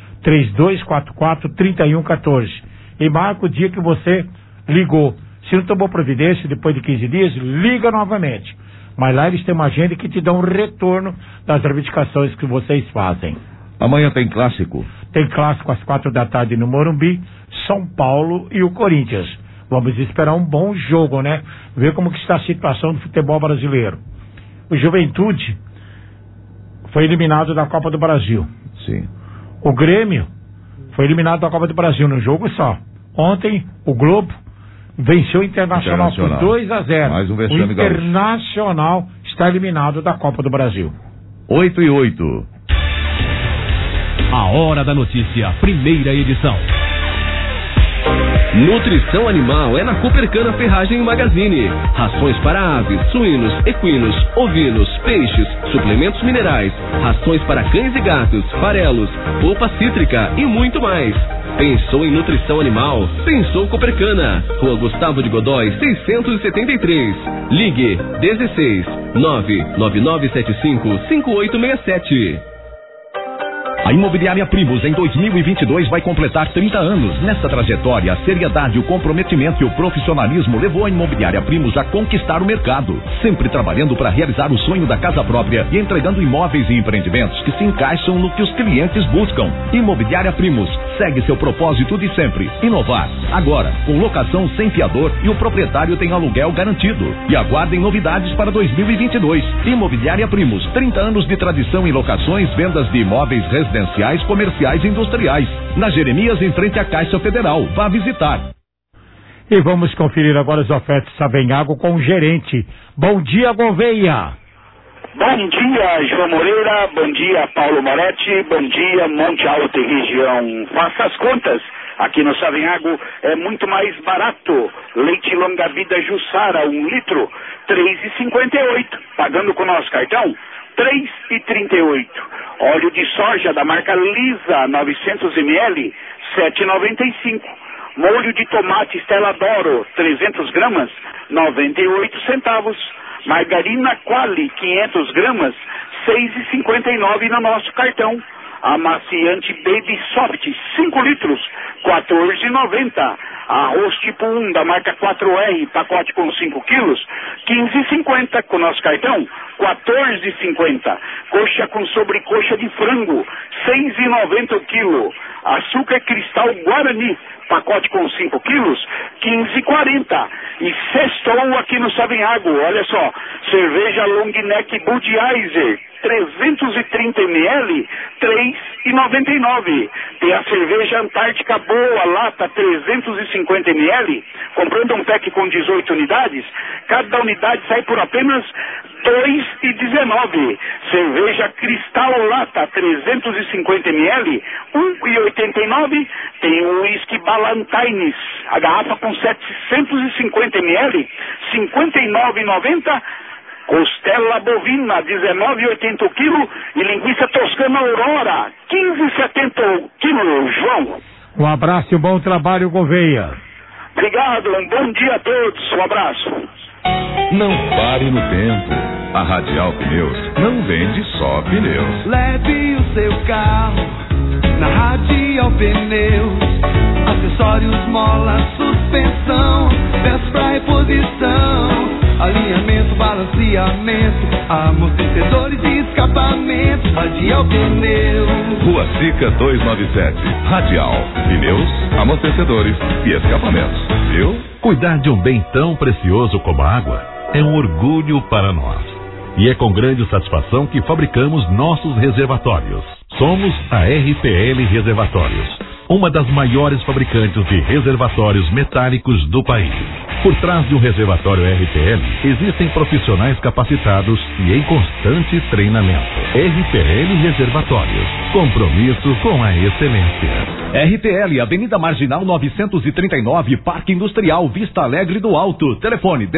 [SPEAKER 2] 3244-3114. E marca o dia que você ligou. Se não tomou providência, depois de 15 dias, liga novamente. Mas lá eles têm uma agenda que te dão um retorno das reivindicações que vocês fazem.
[SPEAKER 1] Amanhã tem clássico?
[SPEAKER 2] Tem clássico às 4 da tarde no Morumbi, São Paulo e o Corinthians. Vamos esperar um bom jogo, né? Ver como que está a situação do futebol brasileiro. O Juventude foi eliminado da Copa do Brasil.
[SPEAKER 1] Sim.
[SPEAKER 2] O Grêmio foi eliminado da Copa do Brasil num jogo só. Ontem, o Globo venceu o Internacional por 2-0.
[SPEAKER 1] Mais um
[SPEAKER 2] o
[SPEAKER 1] vexame
[SPEAKER 2] Internacional está eliminado da Copa do Brasil.
[SPEAKER 1] 8:08.
[SPEAKER 5] A Hora da Notícia, primeira edição.
[SPEAKER 10] Nutrição animal é na Coopercana Ferragem Magazine. Rações para aves, suínos, equinos, ovinos, peixes, suplementos minerais, rações para cães e gatos, farelos, polpa cítrica e muito mais. Pensou em nutrição animal? Pensou Coopercana. Rua Gustavo de Godói, 673. Ligue 16 99975 5867.
[SPEAKER 9] A Imobiliária Primus em 2022 vai completar 30 anos. Nessa trajetória, a seriedade, o comprometimento e o profissionalismo levou a Imobiliária Primus a conquistar o mercado, sempre trabalhando para realizar o sonho da casa própria e entregando imóveis e empreendimentos que se encaixam no que os clientes buscam. Imobiliária Primus segue seu propósito de sempre, inovar. Agora, com locação sem fiador e o proprietário tem aluguel garantido. E aguardem novidades para 2022. Imobiliária Primus, 30 anos de tradição em locações, vendas de imóveis residenciais, comerciais e industriais. Na Jeremias, em frente à Caixa Federal. Vá visitar.
[SPEAKER 2] E vamos conferir agora as ofertas Savenhago com o gerente. Bom dia, Gouveia.
[SPEAKER 13] Bom dia, João Moreira. Bom dia, Paulo Moretti. Bom dia, Monte Alto e região. Faça as contas. Aqui no Savenhago é muito mais barato. Leite longa vida Jussara, 1 litro, R$3,58. Pagando com o nosso cartão, R$3,38. Óleo de soja da marca Lisa, 900 ml, R$7,95. Molho de tomate Stella D'Oro, 300 gramas, 98 centavos. Margarina Quali, 500 gramas, 6,59 no nosso cartão. Amaciante Baby Soft, 5 litros, 14,90. Arroz tipo 1 da marca 4R, pacote com 5 quilos, 15,50 com nosso cartão, 14,50. Coxa com sobrecoxa de frango, 6,90 o quilo. Açúcar cristal Guarani, pacote com 5 quilos, 15,40. E sextou aqui no Savenhago, olha só, cerveja Long Neck Budweiser, 330 ml, R$ 3,99. Tem a cerveja Antártica Boa, lata 350 ml, comprando um pack com 18 unidades, cada unidade sai por apenas R$ 2,19. Cerveja Cristal lata 350 ml, R$ 1,89. Tem o whisky Ballantines, a garrafa com 750 ml, R$ 59,90. Costela bovina, 19,80 o quilo, e linguiça toscana Aurora, 15,70 o quilo, João.
[SPEAKER 2] Um abraço e um bom trabalho, Gouveia.
[SPEAKER 13] Obrigado, um bom dia a todos, um abraço.
[SPEAKER 5] Não pare no tempo. A Radial Pneus não vende só pneus.
[SPEAKER 3] Leve o seu carro na Radial Pneus. Acessórios, mola, suspensão, peças pra reposição, alinhamento, balanceamento, amortecedores e escapamentos. Radial Pneus.
[SPEAKER 5] Rua Sica 297. Radial Pneus, amortecedores e escapamentos. Viu?
[SPEAKER 11] Cuidar de um bem tão precioso como a água é um orgulho para nós. E é com grande satisfação que fabricamos nossos reservatórios. Somos a RPL Reservatórios, uma das maiores fabricantes de reservatórios metálicos do país. Por trás de um reservatório RPL, existem profissionais capacitados e em constante treinamento. RPL Reservatórios, compromisso com a excelência.
[SPEAKER 5] RPL, Avenida Marginal 939, Parque Industrial, Vista Alegre do Alto. Telefone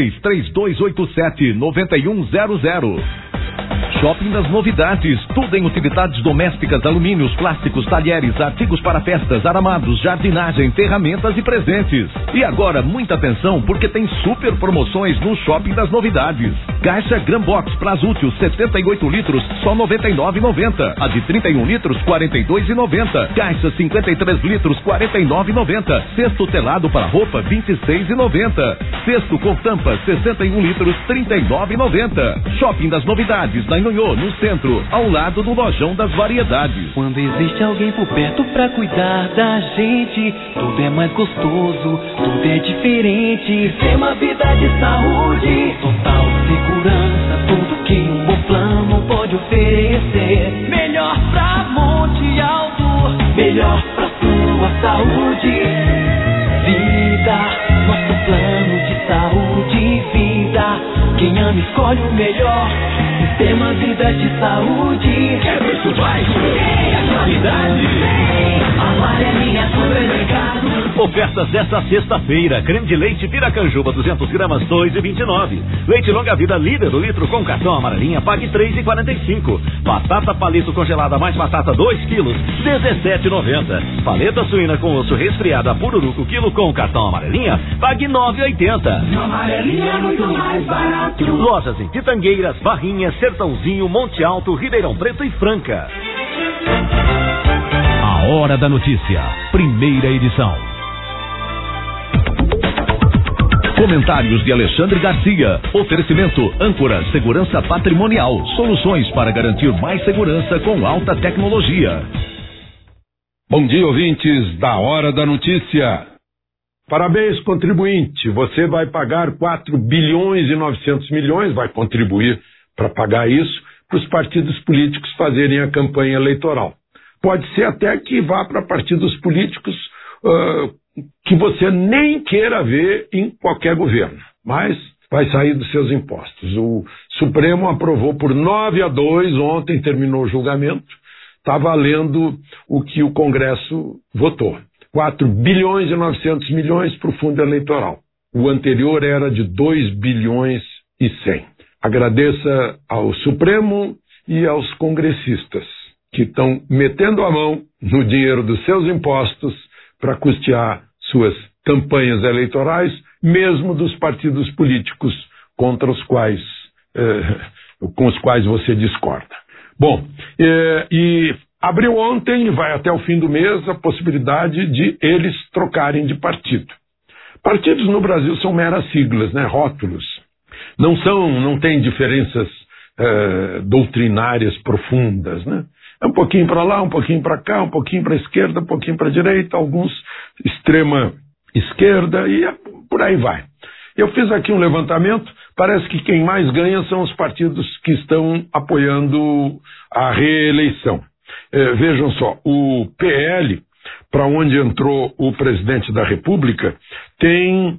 [SPEAKER 5] 16-3287-9100. Shopping das Novidades, tudo em utilidades domésticas, alumínios, plásticos, talheres, artigos para festas, aramados, jardinagem, ferramentas e presentes. E agora, muita atenção, porque tem super promoções no Shopping das Novidades. Caixa Grambox Prazútil 78 litros, só R$ 99,90. A de 31 litros, R$ 42,90. Caixa 53 litros, R$ 49,90. Cesto telado para roupa, R$ 26,90. Cesto com tampa, 61 litros, R$ 39,90. Shopping das Novidades, na Inhonhô, no centro, ao lado do Lojão das Variedades.
[SPEAKER 3] Quando existe alguém por perto pra cuidar da gente, tudo é mais gostoso, tudo é diferente. Tem uma vida de saúde, total segurança, tudo que um bom plano pode oferecer. Melhor pra Monte Alto, melhor pra sua saúde. Vida, nosso plano de saúde e vida. Quem ama escolhe o melhor. Sistema Vida de Saúde.
[SPEAKER 12] Quer preço baixo? É a qualidade.
[SPEAKER 3] Amarelinha Supermercado.
[SPEAKER 12] Ofertas desta sexta-feira: creme de leite Piracanjuba 200 gramas, R$ 2,29. Leite longa vida líder, o litro com cartão amarelinha, pague R$ 3,45. Batata palito congelada mais batata 2 quilos, R$ 17,90. Paleta suína com osso resfriada pururuco quilo com cartão amarelinha, pague R$ 9,80.
[SPEAKER 3] Amarelinha é muito mais barato.
[SPEAKER 12] Lojas em Pitangueiras, Barrinha, Sertãozinho, Monte Alto, Ribeirão Preto e Franca.
[SPEAKER 9] A Hora da Notícia, primeira edição.
[SPEAKER 5] Comentários de Alexandre Garcia. Oferecimento Âncora Segurança Patrimonial. Soluções para garantir mais segurança com alta tecnologia.
[SPEAKER 14] Bom dia, ouvintes da Hora da Notícia. Parabéns, contribuinte. Você vai pagar 4 bilhões e 900 milhões, vai contribuir para pagar isso, para os partidos políticos fazerem a campanha eleitoral. Pode ser até que vá para partidos políticos que você nem queira ver em qualquer governo, mas vai sair dos seus impostos. O Supremo aprovou por 9-2, ontem terminou o julgamento, está valendo o que o Congresso votou. 4 bilhões e 900 milhões para o fundo eleitoral. O anterior era de 2 bilhões e 100. Agradeça ao Supremo e aos congressistas que estão metendo a mão no dinheiro dos seus impostos para custear suas campanhas eleitorais, mesmo dos partidos políticos com os quais você discorda. Bom, e abriu ontem e vai até o fim do mês a possibilidade de eles trocarem de partido. Partidos no Brasil são meras siglas, né? Rótulos. Não tem diferenças doutrinárias profundas, né? É um pouquinho para lá, um pouquinho para cá, um pouquinho para a esquerda, um pouquinho para a direita, alguns extrema esquerda e por aí vai. Eu fiz aqui um levantamento, parece que quem mais ganha são os partidos que estão apoiando a reeleição. Vejam só, o PL, para onde entrou o presidente da República, tem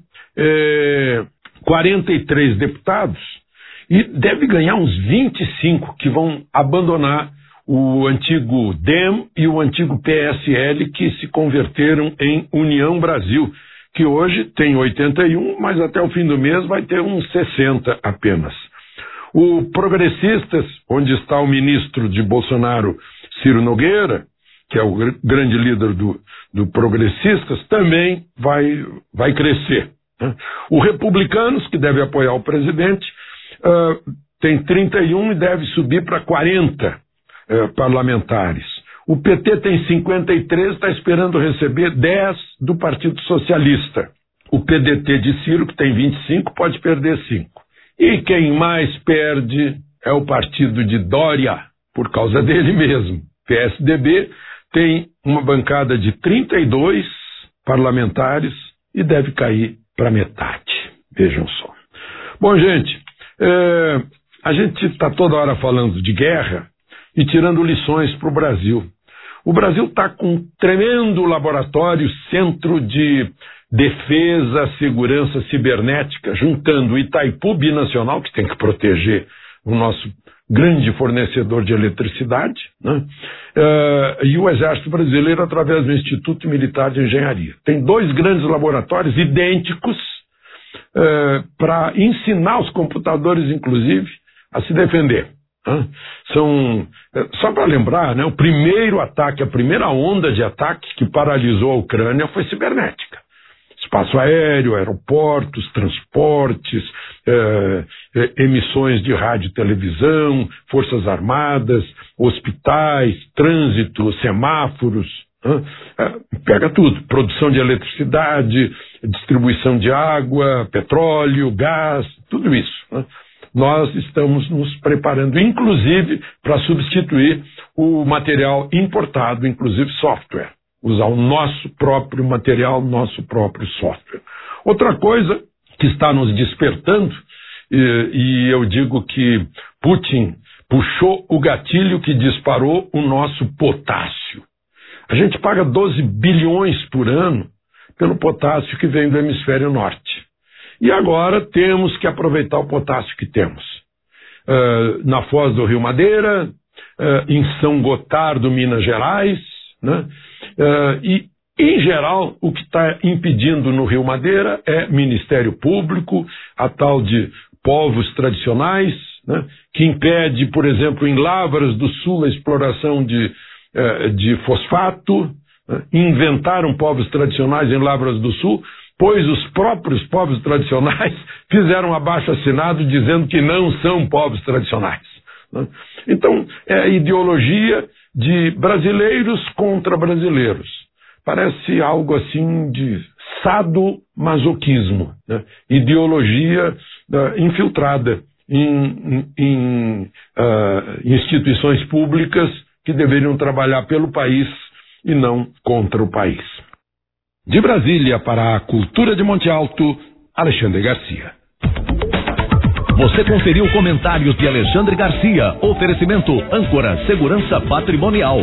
[SPEAKER 14] 43 deputados e deve ganhar uns 25 que vão abandonar o antigo DEM e o antigo PSL, que se converteram em União Brasil, que hoje tem 81, mas até o fim do mês vai ter uns 60 apenas. O Progressistas, onde está o ministro de Bolsonaro, Ciro Nogueira, que é o grande líder do Progressistas, também vai crescer, né? O Republicanos, que deve apoiar o presidente, tem 31 e deve subir para 40 parlamentares. O PT tem 53, está esperando receber 10 do Partido Socialista. O PDT de Ciro, que tem 25, pode perder 5. E quem mais perde é o partido de Dória, por causa dele mesmo. PSDB tem uma bancada de 32 parlamentares e deve cair para metade. Vejam só. Bom, gente, a gente está toda hora falando de guerra e tirando lições para o Brasil. O Brasil está com um tremendo laboratório, centro de defesa, segurança cibernética, juntando o Itaipu Binacional, que tem que proteger o nosso grande fornecedor de eletricidade, né? E o Exército Brasileiro através do Instituto Militar de Engenharia. Tem 2 grandes laboratórios idênticos para ensinar os computadores, inclusive, a se defender. Só para lembrar, né, o primeiro ataque, a primeira onda de ataque que paralisou a Ucrânia foi cibernética. Espaço aéreo, aeroportos, transportes, emissões de rádio e televisão, forças armadas, hospitais, trânsito, semáforos, pega tudo. Produção de eletricidade, distribuição de água, petróleo, gás, tudo isso, né? Nós estamos nos preparando, inclusive, para substituir o material importado, inclusive software. Usar o nosso próprio material, nosso próprio software. Outra coisa que está nos despertando, e eu digo que Putin puxou o gatilho que disparou o nosso potássio. A gente paga 12 bilhões por ano pelo potássio que vem do hemisfério norte. E agora temos que aproveitar o potássio que temos. Na Foz do Rio Madeira, em São Gotardo, Minas Gerais, né? E, em geral, o que está impedindo no Rio Madeira é Ministério Público, a tal de povos tradicionais, né? Que impede, por exemplo, em Lavras do Sul a exploração de fosfato, né? Inventaram povos tradicionais em Lavras do Sul, pois os próprios povos tradicionais fizeram abaixo-assinado dizendo que não são povos tradicionais, né? Então, é a ideologia de brasileiros contra brasileiros. Parece algo assim de sadomasoquismo, né? Ideologia infiltrada em instituições públicas que deveriam trabalhar pelo país e não contra o país. De Brasília para a Cultura de Monte Alto, Alexandre Garcia.
[SPEAKER 5] Você conferiu comentários de Alexandre Garcia. Oferecimento Âncora Segurança Patrimonial.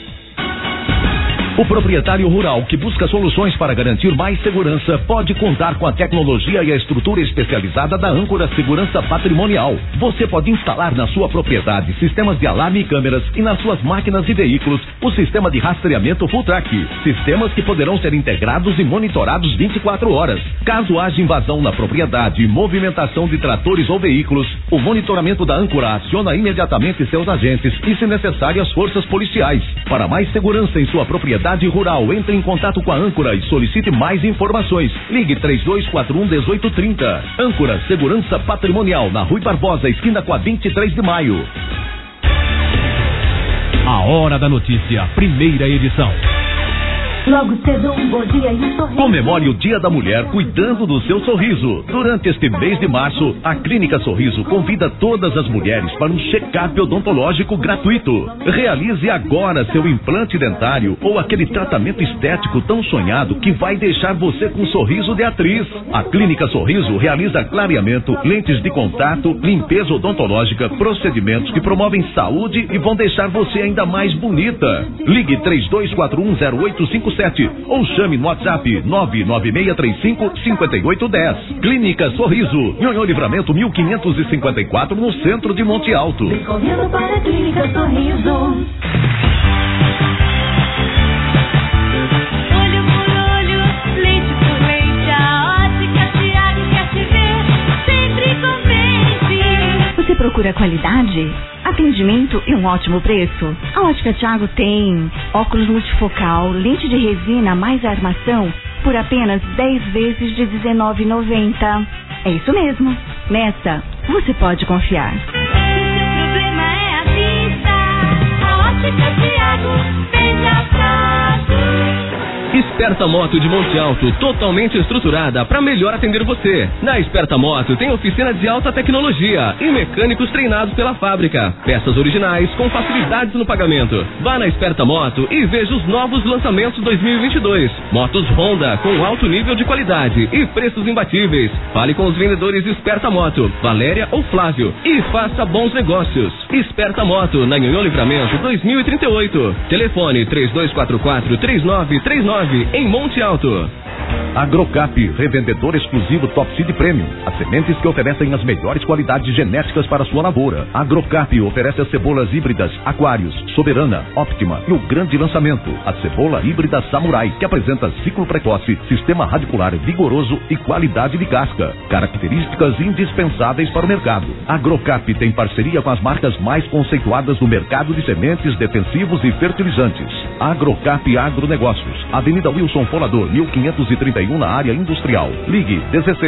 [SPEAKER 5] O proprietário rural que busca soluções para garantir mais segurança pode contar com a tecnologia e a estrutura especializada da Âncora Segurança Patrimonial. Você pode instalar na sua propriedade sistemas de alarme e câmeras e nas suas máquinas e veículos o sistema de rastreamento Full Track. Sistemas que poderão ser integrados e monitorados 24 horas. Caso haja invasão na propriedade e movimentação de tratores ou veículos, o monitoramento da Âncora aciona imediatamente seus agentes e, se necessário, as forças policiais. Para mais segurança em sua propriedade rural, entre em contato com a Âncora e solicite mais informações. Ligue 3241-1830. Âncora Segurança Patrimonial, na Rui Barbosa, esquina com a 23 de maio.
[SPEAKER 15] A Hora da Notícia, primeira edição.
[SPEAKER 8] Logo cedo um bom dia e um sorriso.
[SPEAKER 9] Comemore o Dia da Mulher cuidando do seu sorriso. Durante este mês de março, a Clínica Sorriso convida todas as mulheres para um check-up odontológico gratuito. Realize agora seu implante dentário ou aquele tratamento estético tão sonhado que vai deixar você com um sorriso de atriz. A Clínica Sorriso realiza clareamento, lentes de contato, limpeza odontológica, procedimentos que promovem saúde e vão deixar você ainda mais bonita. Ligue 32410857 ou chame no WhatsApp 996355810. Clínica Sorriso, Nhonhô Livramento 1554, no centro de Monte Alto.
[SPEAKER 8] Correndo para a Clínica Sorriso.
[SPEAKER 3] Olho por olho, leite por leite, a Ótica Thiago quer te ver sempre contente.
[SPEAKER 7] Você procura qualidade, atendimento e um ótimo preço? A Ótica Thiago tem óculos multifocal, lente de resina mais armação por apenas 10 vezes de R$19,90. É isso mesmo. Nessa, você pode confiar.
[SPEAKER 3] O problema é a vista. A Ótica Thiago veja fácil.
[SPEAKER 10] Esperta Moto de Monte Alto, totalmente estruturada para melhor atender você. Na Esperta Moto tem oficina de alta tecnologia e mecânicos treinados pela fábrica. Peças originais com facilidades no pagamento. Vá na Esperta Moto e veja os novos lançamentos 2022. Motos Honda com alto nível de qualidade e preços imbatíveis. Fale com os vendedores Esperta Moto, Valéria ou Flávio, e faça bons negócios. Esperta Moto, na Nhonhô Livramento 2038. Telefone 3244-3939. Em Monte Alto.
[SPEAKER 9] Agrocap, revendedor exclusivo Top Seed Premium. As sementes que oferecem as melhores qualidades genéticas para a sua lavoura. Agrocap oferece as cebolas híbridas Aquários, Soberana, Optima e o grande lançamento, a cebola híbrida Samurai, que apresenta ciclo precoce, sistema radicular vigoroso e qualidade de casca. Características indispensáveis para o mercado. Agrocap tem parceria com as marcas mais conceituadas do mercado de sementes, defensivos e fertilizantes. Agrocap Agronegócios, Avenida Wilson Folador, 1531, na área industrial. Ligue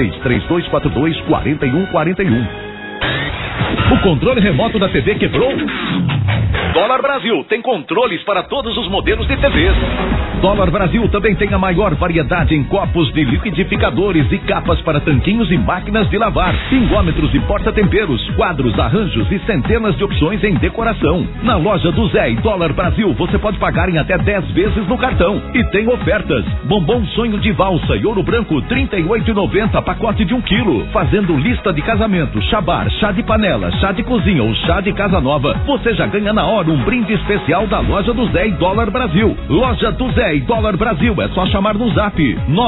[SPEAKER 9] 16-3242-4141.
[SPEAKER 5] O controle remoto da TV quebrou? Dólar Brasil tem controles para todos os modelos de TVs.
[SPEAKER 9] Dólar Brasil também tem a maior variedade em copos de liquidificadores e capas para tanquinhos e máquinas de lavar, pingômetros e porta-temperos, quadros, arranjos e centenas de opções em decoração. Na loja do Zé e Dólar Brasil você pode pagar em até 10 vezes no cartão. E tem ofertas: bombom Sonho de Valsa e Ouro Branco R$38,90, pacote de 1 quilo. Fazendo lista de casamento, chabar, chá de panela, chá de cozinha ou chá de casa nova, você já ganha na hora um brinde especial da loja do Zé e Dólar Brasil. Loja do Zé e Dólar Brasil, é só chamar no zap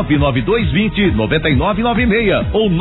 [SPEAKER 9] 99220-9996 ou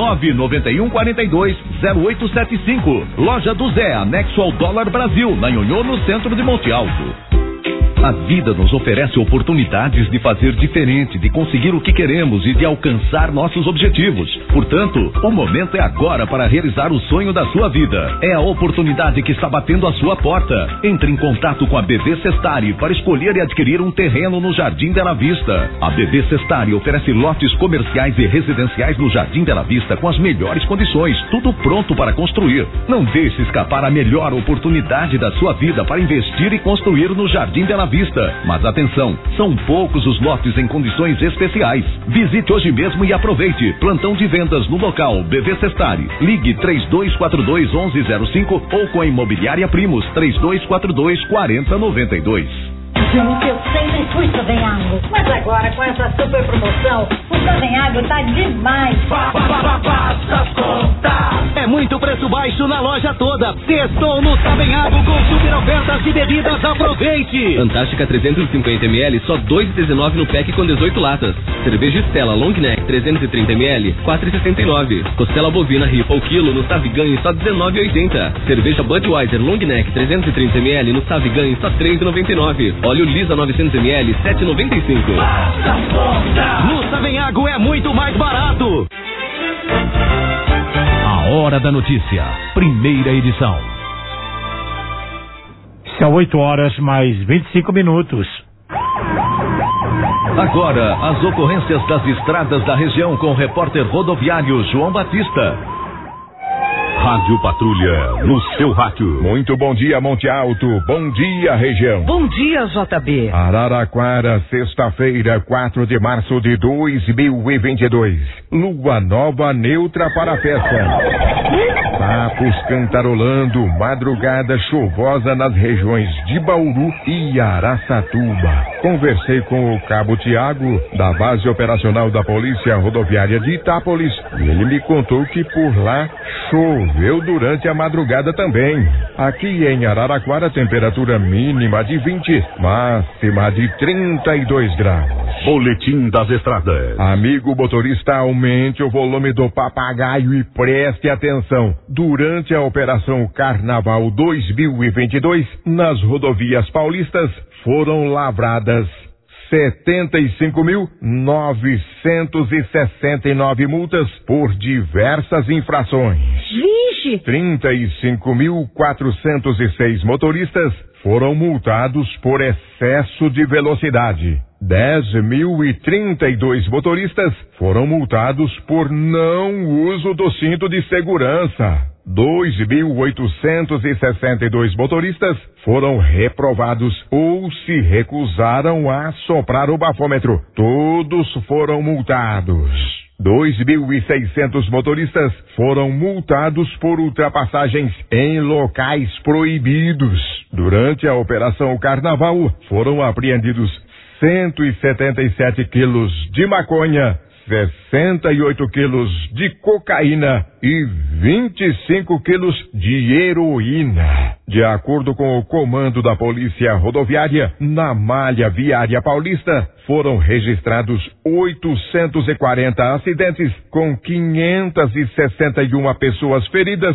[SPEAKER 9] 99142-0875. Loja do Zé, anexo ao Dólar Brasil, na Nhonhô, no centro de Monte Alto. A vida nos oferece oportunidades de fazer diferente, de conseguir o que queremos e de alcançar nossos objetivos. Portanto, o momento é agora para realizar o sonho da sua vida. É a oportunidade que está batendo à sua porta. Entre em contato com a BV Sestari para escolher e adquirir um terreno no Jardim Bela Vista. A BV Sestari oferece lotes comerciais e residenciais no Jardim Bela Vista com as melhores condições, tudo pronto para construir. Não deixe escapar a melhor oportunidade da sua vida para investir e construir no Jardim Bela Vista. Mas atenção, são poucos os lotes em condições especiais. Visite hoje mesmo e aproveite. Plantão de vendas no local BV Sestari. Ligue 3242-1105 ou com a Imobiliária Primos 3242-4092.
[SPEAKER 8] Gente, eu sempre fui Savenhago, mas agora com essa super promoção, o Savenhago tá demais.
[SPEAKER 4] Faça conta! É muito preço baixo na loja toda. Sextou no Savenhago com super ofertas de bebidas, aproveite!
[SPEAKER 10] Antártica 350ml, só R$2,19 no pack com 18 latas. Cerveja Stella Long Neck 330ml, R$4,69. Costela bovina ripa o quilo no Saviganho, só R$19,80. Cerveja Budweiser Long Neck 330ml no Saviganho, só R$3,99. Óleo Lisa 900ml, R$7,95.
[SPEAKER 4] No Savenhago é muito mais barato.
[SPEAKER 9] A Hora da Notícia, primeira edição.
[SPEAKER 2] São 8h mais 25 minutos.
[SPEAKER 9] Agora, as ocorrências das estradas da região com o repórter rodoviário João Batista.
[SPEAKER 11] Rádio Patrulha, no seu rádio.
[SPEAKER 15] Muito bom dia, Monte Alto. Bom dia, região.
[SPEAKER 16] Bom dia, JB.
[SPEAKER 15] Araraquara, sexta-feira, 4 de março de 2022. Lua nova neutra para a festa. Sapos cantarolando, madrugada chuvosa nas regiões de Bauru e Araçatuba. Conversei com o Cabo Tiago, da base operacional da Polícia Rodoviária de Itápolis, e ele me contou que por lá choveu durante a madrugada também. Aqui em Araraquara, temperatura mínima de 20, máxima de 32 graus.
[SPEAKER 11] Boletim das estradas.
[SPEAKER 15] Amigo motorista, aumente o volume do papagaio e preste atenção. Durante a Operação Carnaval 2022, nas rodovias paulistas, foram lavradas 75.969 multas por diversas infrações.
[SPEAKER 16] Vixe!
[SPEAKER 15] 35.406 motoristas foram multados por excesso de velocidade. 10.032 motoristas foram multados por não uso do cinto de segurança. 2.862 motoristas foram reprovados ou se recusaram a soprar o bafômetro. Todos foram multados. 2.600 motoristas foram multados por ultrapassagens em locais proibidos. Durante a Operação Carnaval, foram apreendidos 177 quilos de maconha, 68 quilos de cocaína e 25 quilos de heroína. De acordo com o comando da Polícia Rodoviária, na malha viária paulista, foram registrados 840 acidentes, com 561 pessoas feridas,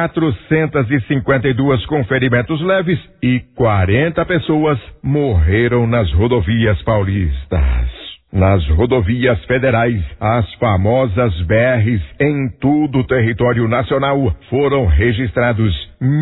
[SPEAKER 15] 452 com ferimentos leves e 40 pessoas morreram nas rodovias paulistas. Nas rodovias federais, as famosas BRs em todo o território nacional, foram registrados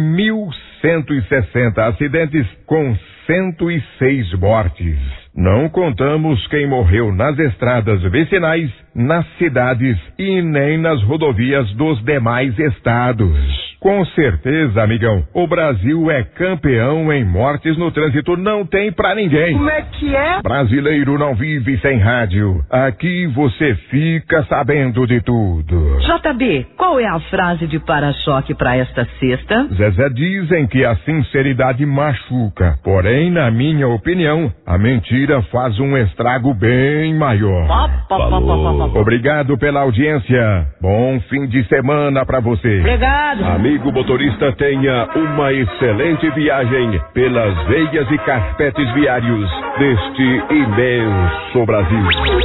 [SPEAKER 15] 1.160 acidentes com 106 mortes. Não contamos quem morreu nas estradas vicinais, nas cidades e nem nas rodovias dos demais estados. Com certeza, amigão, o Brasil é campeão em mortes no trânsito, não tem pra ninguém.
[SPEAKER 16] Como é que é?
[SPEAKER 15] Brasileiro não vive sem rádio. Aqui você fica sabendo de tudo.
[SPEAKER 16] JB, qual é a frase de para-choque pra esta sexta?
[SPEAKER 15] Zezé, dizem que a sinceridade machuca. Porém, na minha opinião, a mentira faz um estrago bem maior. Obrigado pela audiência. Bom fim de semana pra você.
[SPEAKER 16] Obrigado.
[SPEAKER 14] Amigo motorista, tenha uma excelente viagem pelas veias e carpetes viários deste imenso Brasil.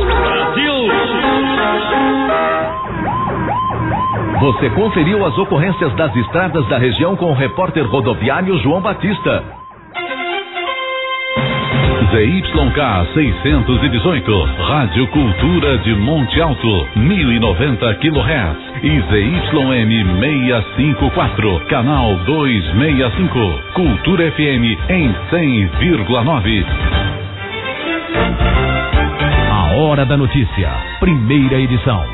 [SPEAKER 5] Você conferiu as ocorrências das estradas da região com o repórter rodoviário João Batista. ZYK 618, Rádio Cultura de Monte Alto, 1090 kHz e ZYM 654, canal 265, Cultura FM em 100,9.
[SPEAKER 9] A Hora da Notícia, primeira edição.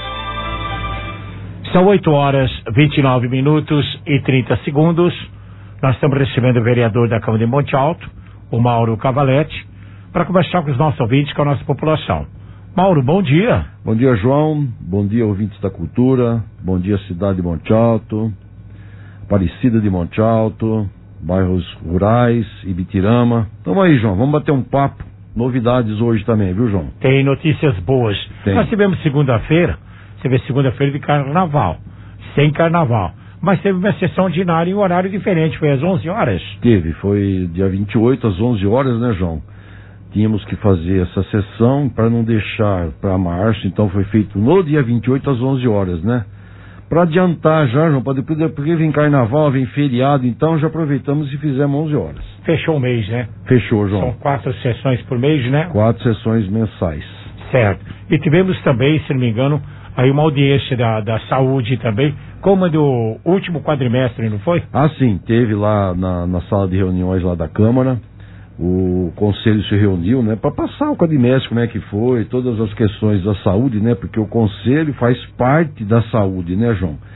[SPEAKER 2] São 8h29 e 30 segundos. Nós estamos recebendo o vereador da Câmara de Monte Alto, o Mauro Cavalete, para conversar com os nossos ouvintes, com a nossa população. Mauro, bom dia.
[SPEAKER 17] Bom dia, João. Bom dia, ouvintes da cultura. Bom dia, cidade de Monte Alto, Aparecida de Monte Alto, bairros rurais, Ibitirama. Tamo aí, João. Vamos bater um papo. Novidades hoje também, viu, João?
[SPEAKER 2] Tem notícias boas.
[SPEAKER 17] Tem.
[SPEAKER 2] Nós tivemos segunda-feira, você vê segunda-feira de carnaval, sem carnaval. Mas teve uma sessão ordinária em um horário diferente, foi às 11 horas?
[SPEAKER 17] Teve, foi dia 28 às 11 horas, né, João? Tínhamos que fazer essa sessão para não deixar para março, então foi feito no dia 28 às 11 horas, né? Para adiantar já, João, porque vem carnaval, vem feriado, então já aproveitamos e fizemos 11 horas.
[SPEAKER 2] Fechou o mês, né?
[SPEAKER 17] Fechou, João.
[SPEAKER 2] São 4 sessões por mês, né?
[SPEAKER 17] 4 sessões mensais.
[SPEAKER 2] Certo. E tivemos também, se não me engano, aí uma audiência da saúde também, como a do último quadrimestre, não foi?
[SPEAKER 17] Ah, sim, teve lá na sala de reuniões lá da Câmara, o Conselho se reuniu, né, para passar o quadrimestre, como é que foi, todas as questões da saúde, né, porque o Conselho faz parte da saúde, né, João?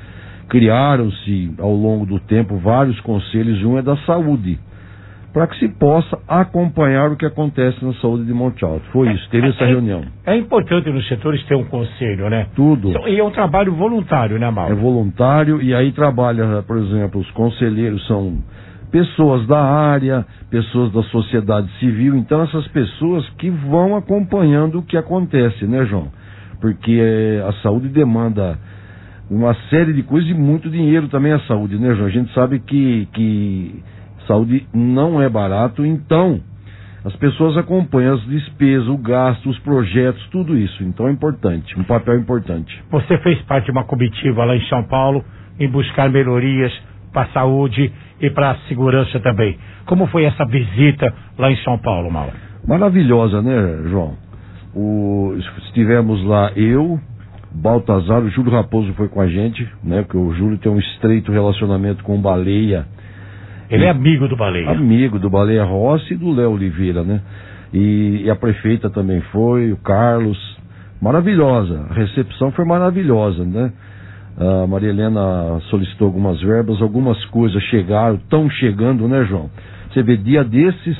[SPEAKER 17] criaram-se ao longo do tempo vários conselhos, e um é da saúde, para que se possa acompanhar o que acontece na saúde de Monte Alto. Foi isso, teve essa reunião.
[SPEAKER 2] É importante nos setores ter um conselho, né?
[SPEAKER 17] Tudo.
[SPEAKER 2] E é um trabalho voluntário, né, Mauro?
[SPEAKER 17] É voluntário, e aí trabalha, por exemplo, os conselheiros são pessoas da área, pessoas da sociedade civil, então essas pessoas que vão acompanhando o que acontece, né, João? Porque a saúde demanda uma série de coisas e muito dinheiro também a saúde, né, João? A gente sabe que saúde não é barato, então as pessoas acompanham as despesas, o gasto, os projetos, tudo isso. Então é importante, um papel importante.
[SPEAKER 2] Você fez parte de uma comitiva lá em São Paulo em buscar melhorias para a saúde e para a segurança também. Como foi essa visita lá em São Paulo, Mauro?
[SPEAKER 17] Maravilhosa, né, João? Estivemos lá eu, Baltazar, o Júlio Raposo foi com a gente, né? Porque o Júlio tem um estreito relacionamento com o Baleia.
[SPEAKER 2] Ele é amigo do Baleia.
[SPEAKER 17] Amigo do Baleia Rossi e do Léo Oliveira, né? E a prefeita também foi, o Carlos. Maravilhosa, a recepção foi maravilhosa, né? A Maria Helena solicitou algumas verbas, algumas coisas chegaram, estão chegando, né, João? Você vê, dia desses,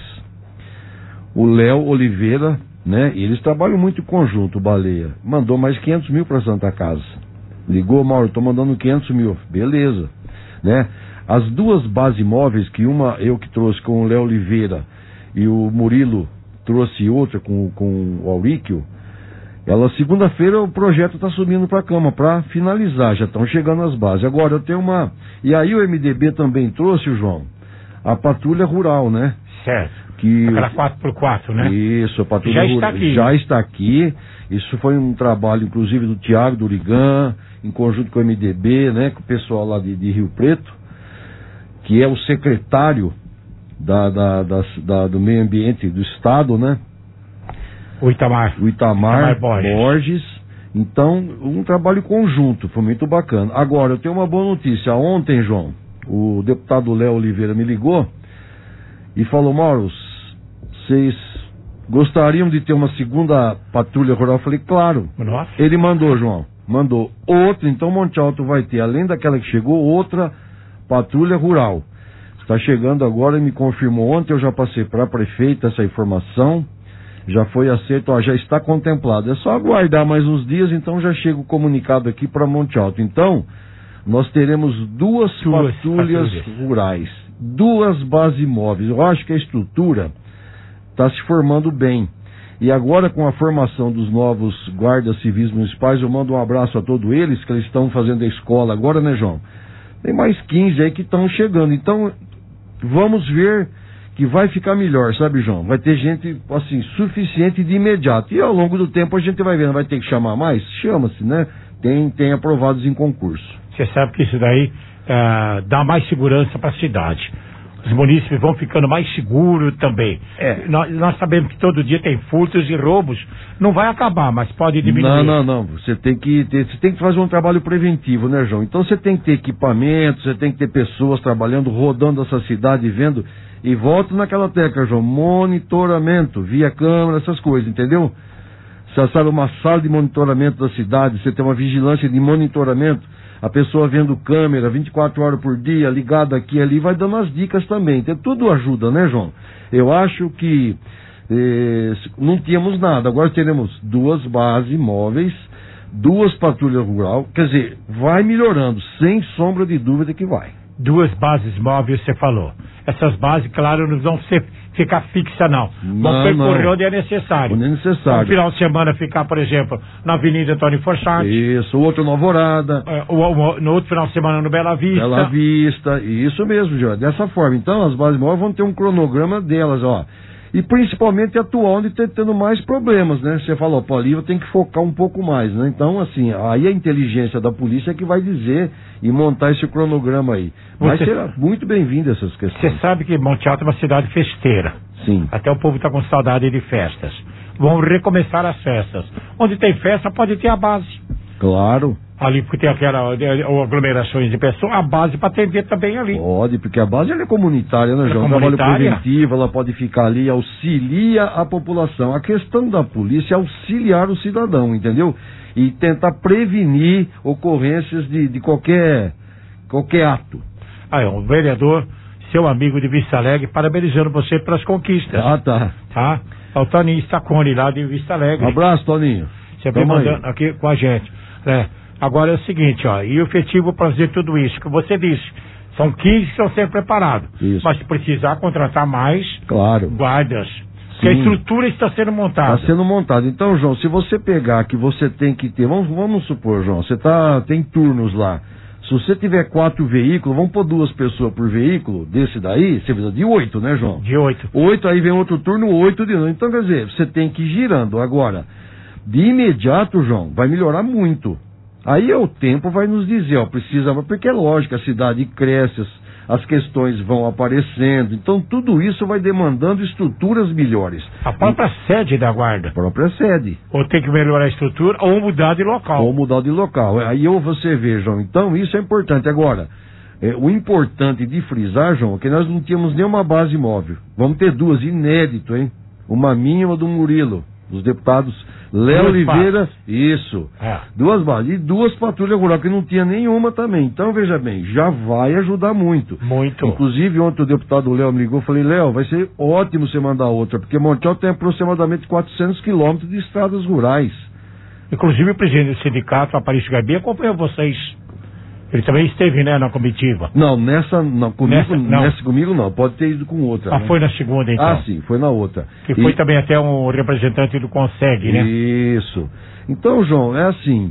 [SPEAKER 17] o Léo Oliveira, né? E eles trabalham muito em conjunto, o Baleia. Mandou mais 500 mil para Santa Casa. Ligou, Mauro, estou mandando 500 mil. Beleza, né? As duas bases móveis, que uma eu que trouxe com o Léo Oliveira e o Murilo trouxe outra com o Auríquio, ela, segunda-feira, o projeto está subindo para a Câmara para finalizar, já estão chegando as bases. Agora, eu tenho uma... E aí o MDB também trouxe, João, a patrulha rural, né?
[SPEAKER 2] Certo. Aquela 4x4, né?
[SPEAKER 17] Isso, a patrulha rural.
[SPEAKER 2] Está aqui.
[SPEAKER 17] Já está aqui. Isso foi um trabalho, inclusive, do Tiago Durigan, em conjunto com o MDB, né? Com o pessoal lá de Rio Preto, que é o secretário do meio ambiente do estado, né?
[SPEAKER 2] O Itamar
[SPEAKER 17] Borges. Então, um trabalho conjunto, foi muito bacana. Agora, eu tenho uma boa notícia. Ontem, João, o deputado Léo Oliveira me ligou e falou: Mauro, vocês gostariam de ter uma segunda patrulha rural? Eu falei, claro.
[SPEAKER 2] Nossa.
[SPEAKER 17] Ele mandou, João, mandou outra. Então, Monte Alto vai ter, além daquela que chegou, outra patrulha rural. Está chegando agora e me confirmou ontem, eu já passei para a prefeita essa informação. Já foi aceito, já está contemplado. É só aguardar mais uns dias, então já chega o comunicado aqui para Monte Alto. Então, nós teremos duas patrulhas rurais, duas bases móveis. Eu acho que a estrutura está se formando bem. E agora, com a formação dos novos guardas civis municipais, eu mando um abraço a todos eles, que eles estão fazendo a escola agora, né, João? Tem mais 15 aí que estão chegando. Então, vamos ver que vai ficar melhor, sabe, João? Vai ter gente, assim, suficiente de imediato. E ao longo do tempo a gente vai vendo, vai ter que chamar mais? Chama-se, né? Tem aprovados em concurso.
[SPEAKER 2] Você sabe que isso daí dá mais segurança para a cidade. Os munícipes vão ficando mais seguros também. Nós sabemos que todo dia tem furtos e roubos. Não vai acabar, mas pode diminuir.
[SPEAKER 17] Não. Você tem que fazer um trabalho preventivo, né, João? Então você tem que ter equipamentos, você tem que ter pessoas trabalhando, rodando essa cidade, vendo. E volto naquela tecla, João, monitoramento, via câmera, essas coisas, entendeu? Você sabe, uma sala de monitoramento da cidade, você tem uma vigilância de monitoramento, a pessoa vendo câmera 24 horas por dia, ligada aqui e ali, vai dando as dicas também. Então, tudo ajuda, né, João? Eu acho que não tínhamos nada, agora teremos duas bases móveis, duas patrulhas rural, quer dizer, vai melhorando, sem sombra de dúvida que vai.
[SPEAKER 2] Duas bases móveis, você falou. Essas bases, claro, não vão ficar fixas, não. Vão percorrer onde é necessário.
[SPEAKER 17] Onde é necessário.
[SPEAKER 2] No final de semana ficar, por exemplo, na Avenida Antônio Forchatti.
[SPEAKER 17] Isso, outro no Alvorada.
[SPEAKER 2] No outro final de semana no Bela Vista.
[SPEAKER 17] Bela Vista, isso mesmo, João. Dessa forma. Então, as bases móveis vão ter um cronograma delas, ó. E principalmente atuar onde está tendo mais problemas, né? Você falou, pô, ali eu tenho que focar um pouco mais, né? Então, assim, aí a inteligência da polícia é que vai dizer e montar esse cronograma aí. Mas será muito bem-vindo essas questões.
[SPEAKER 2] Você sabe que Monte Alto é uma cidade festeira.
[SPEAKER 17] Sim.
[SPEAKER 2] Até o povo está com saudade de festas. Vão recomeçar as festas. Onde tem festa, pode ter a base.
[SPEAKER 17] Claro.
[SPEAKER 2] Ali, porque tem aquela aglomerações de pessoas, a base para atender também ali.
[SPEAKER 17] Pode, porque a base ela é comunitária, né, João? Trabalho preventivo, ela pode ficar ali, auxilia a população. A questão da polícia é auxiliar o cidadão, entendeu? E tentar prevenir ocorrências de qualquer qualquer ato.
[SPEAKER 2] Aí, o vereador, seu amigo de Vista Alegre, parabenizando você pelas conquistas. Tá? É o Toninho Staconi, lá de Vista Alegre.
[SPEAKER 17] Um abraço, Toninho.
[SPEAKER 2] Você vem mandando aqui com a gente. Agora é o seguinte, e o efetivo para fazer tudo isso, que você disse, são 15 que estão sendo preparados. Isso. Mas se precisar contratar mais guardas. Que a estrutura está sendo montada.
[SPEAKER 17] Está sendo montada. Então, João, se você pegar que você tem que ter, vamos supor, João, você tem turnos lá. Se você tiver 4 veículos, vamos pôr 2 pessoas por veículo, desse daí, você precisa de 8, né, João?
[SPEAKER 2] De 8.
[SPEAKER 17] 8, aí vem outro turno, 8 de novo. Então, quer dizer, você tem que ir girando. Agora, de imediato, João, vai melhorar muito. Aí o tempo vai nos dizer, precisa, porque é lógico, a cidade cresce, as questões vão aparecendo, então tudo isso vai demandando estruturas melhores.
[SPEAKER 2] A própria sede da guarda.
[SPEAKER 17] A própria sede.
[SPEAKER 2] Ou tem que melhorar a estrutura, ou mudar de local.
[SPEAKER 17] Aí você vê, João, então isso é importante. Agora, o importante de frisar, João, é que nós não tínhamos nenhuma base móvel. Vamos ter 2, inédito, hein? Uma minha e uma do Murilo, os deputados Léo Oliveira, isso. 2 bases. E 2 patrulhas rurais, que não tinha nenhuma também. Então, veja bem, já vai ajudar muito.
[SPEAKER 2] Muito.
[SPEAKER 17] Inclusive, ontem o deputado Léo me ligou, falei, Léo, vai ser ótimo você mandar outra, porque Monte Alto tem aproximadamente 400 quilômetros de estradas rurais.
[SPEAKER 2] Inclusive, o presidente do sindicato, Aparício Gabi, acompanhou vocês. Ele também esteve, né, na comitiva.
[SPEAKER 17] Não, comigo não. Pode ter ido com outra.
[SPEAKER 2] Foi na segunda, então.
[SPEAKER 17] Sim, foi na outra.
[SPEAKER 2] Que foi também até um representante do Conseg, né?
[SPEAKER 17] Isso. Então, João, é assim,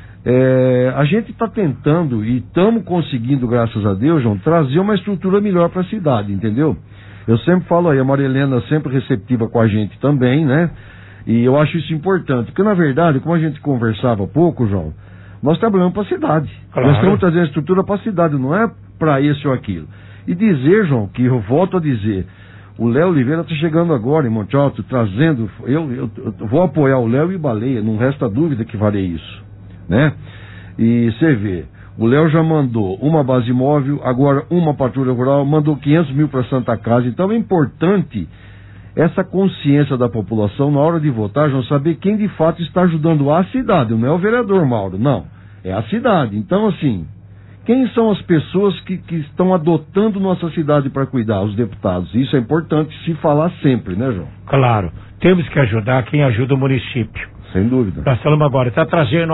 [SPEAKER 17] a gente está tentando e estamos conseguindo, graças a Deus, João, trazer uma estrutura melhor para a cidade, entendeu? Eu sempre falo aí, a Maria Helena sempre receptiva com a gente também, né? E eu acho isso importante, porque na verdade, como a gente conversava há pouco, João, nós trabalhamos para a cidade. Claro. Nós estamos trazendo estrutura para a cidade, não é para esse ou aquilo. E dizer, João, que eu volto a dizer, o Léo Oliveira está chegando agora em Monte Alto, trazendo, eu vou apoiar o Léo e Baleia, não resta dúvida que farei isso, né? E você vê, o Léo já mandou uma base móvel, agora uma patrulha rural, mandou 500 mil para Santa Casa, então é importante essa consciência da população na hora de votar, João, saber quem de fato está ajudando a cidade, não é o vereador Mauro, não, é a cidade. Então, assim, quem são as pessoas que estão adotando nossa cidade para cuidar? Os deputados. Isso é importante se falar sempre, né, João?
[SPEAKER 2] Claro, temos que ajudar quem ajuda o município.
[SPEAKER 17] Sem dúvida.
[SPEAKER 2] Nós falamos agora, está trazendo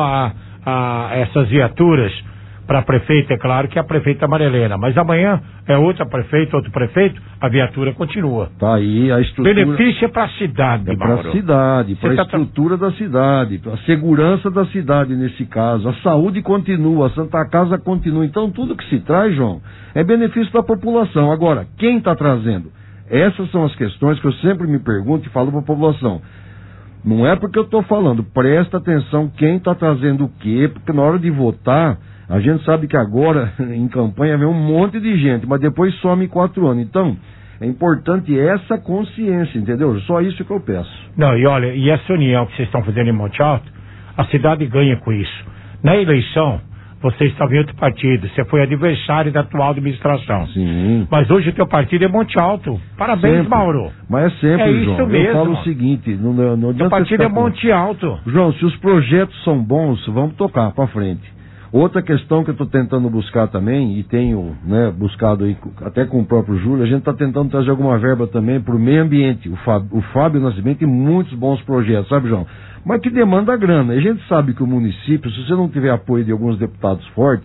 [SPEAKER 2] essas viaturas para a prefeita, é claro que a prefeita Maria Helena, mas amanhã é outra prefeita, outro prefeito, a viatura continua.
[SPEAKER 17] Tá aí a estrutura.
[SPEAKER 2] Benefício é para a cidade,
[SPEAKER 17] para a cidade, para a estrutura da cidade, para a segurança da cidade nesse caso. A saúde continua, a Santa Casa continua. Então tudo que se traz, João, é benefício da população. Agora, quem está trazendo? Essas são as questões que eu sempre me pergunto e falo para a população. Não é porque eu estou falando, presta atenção quem está trazendo o quê, porque na hora de votar, a gente sabe que agora, em campanha, vem um monte de gente, mas depois some 4 anos. Então, é importante essa consciência, entendeu? Só isso que eu peço.
[SPEAKER 2] Não, e olha, e essa união que vocês estão fazendo em Monte Alto, a cidade ganha com isso. Na eleição, você estava em outro partido, você foi adversário da atual administração.
[SPEAKER 17] Sim.
[SPEAKER 2] Mas hoje o teu partido é Monte Alto. Parabéns,
[SPEAKER 17] sempre.
[SPEAKER 2] Mauro.
[SPEAKER 17] Mas é sempre, João.
[SPEAKER 2] Isso mesmo.
[SPEAKER 17] Eu falo o seguinte, não adianta.
[SPEAKER 2] O partido é Monte Alto.
[SPEAKER 17] João, se os projetos são bons, vamos tocar para frente. Outra questão que eu estou tentando buscar também, e tenho buscado aí, até com o próprio Júlio, a gente está tentando trazer alguma verba também para o meio ambiente. O Fábio Nascimento tem muitos bons projetos, sabe, João? Mas que demanda grana. A gente sabe que o município, se você não tiver apoio de alguns deputados fortes,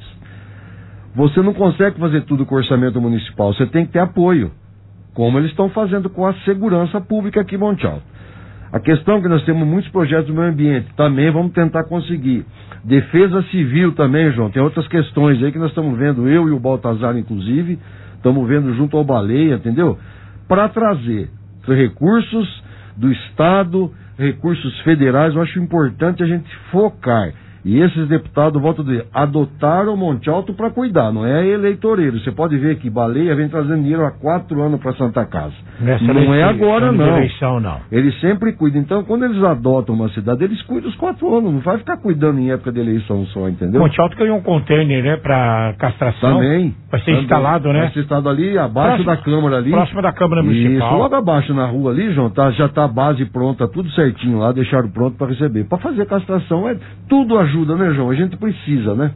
[SPEAKER 17] você não consegue fazer tudo com o orçamento municipal. Você tem que ter apoio, como eles estão fazendo com a segurança pública aqui em Monte Alto. A questão é que nós temos muitos projetos do meio ambiente, também vamos tentar conseguir. Defesa civil também, João, tem outras questões aí que nós estamos vendo, eu e o Baltazar, inclusive, estamos vendo junto ao Baleia, entendeu? Para trazer recursos do Estado, recursos federais, eu acho importante a gente focar. E esses deputados, volto a dizer, adotaram Monte Alto para cuidar, não é eleitoreiro. Você pode ver que Baleia vem trazendo dinheiro há 4 anos para Santa Casa. Não é agora, não.
[SPEAKER 2] Eleição, não.
[SPEAKER 17] Eles sempre cuidam. Então, quando eles adotam uma cidade, eles cuidam os 4 anos. Não vai ficar cuidando em época de eleição só, entendeu?
[SPEAKER 2] Monte Alto ganhou um container, né, para castração.
[SPEAKER 17] Também.
[SPEAKER 2] Vai ser instalado, né?
[SPEAKER 17] Vai ser instalado ali, abaixo da Câmara ali.
[SPEAKER 2] Próximo da Câmara Municipal.
[SPEAKER 17] Isso, logo abaixo na rua ali, João, já tá a base pronta, tudo certinho lá, deixaram pronto para receber. Para fazer castração, tudo ajuda, né, João? A gente precisa, né?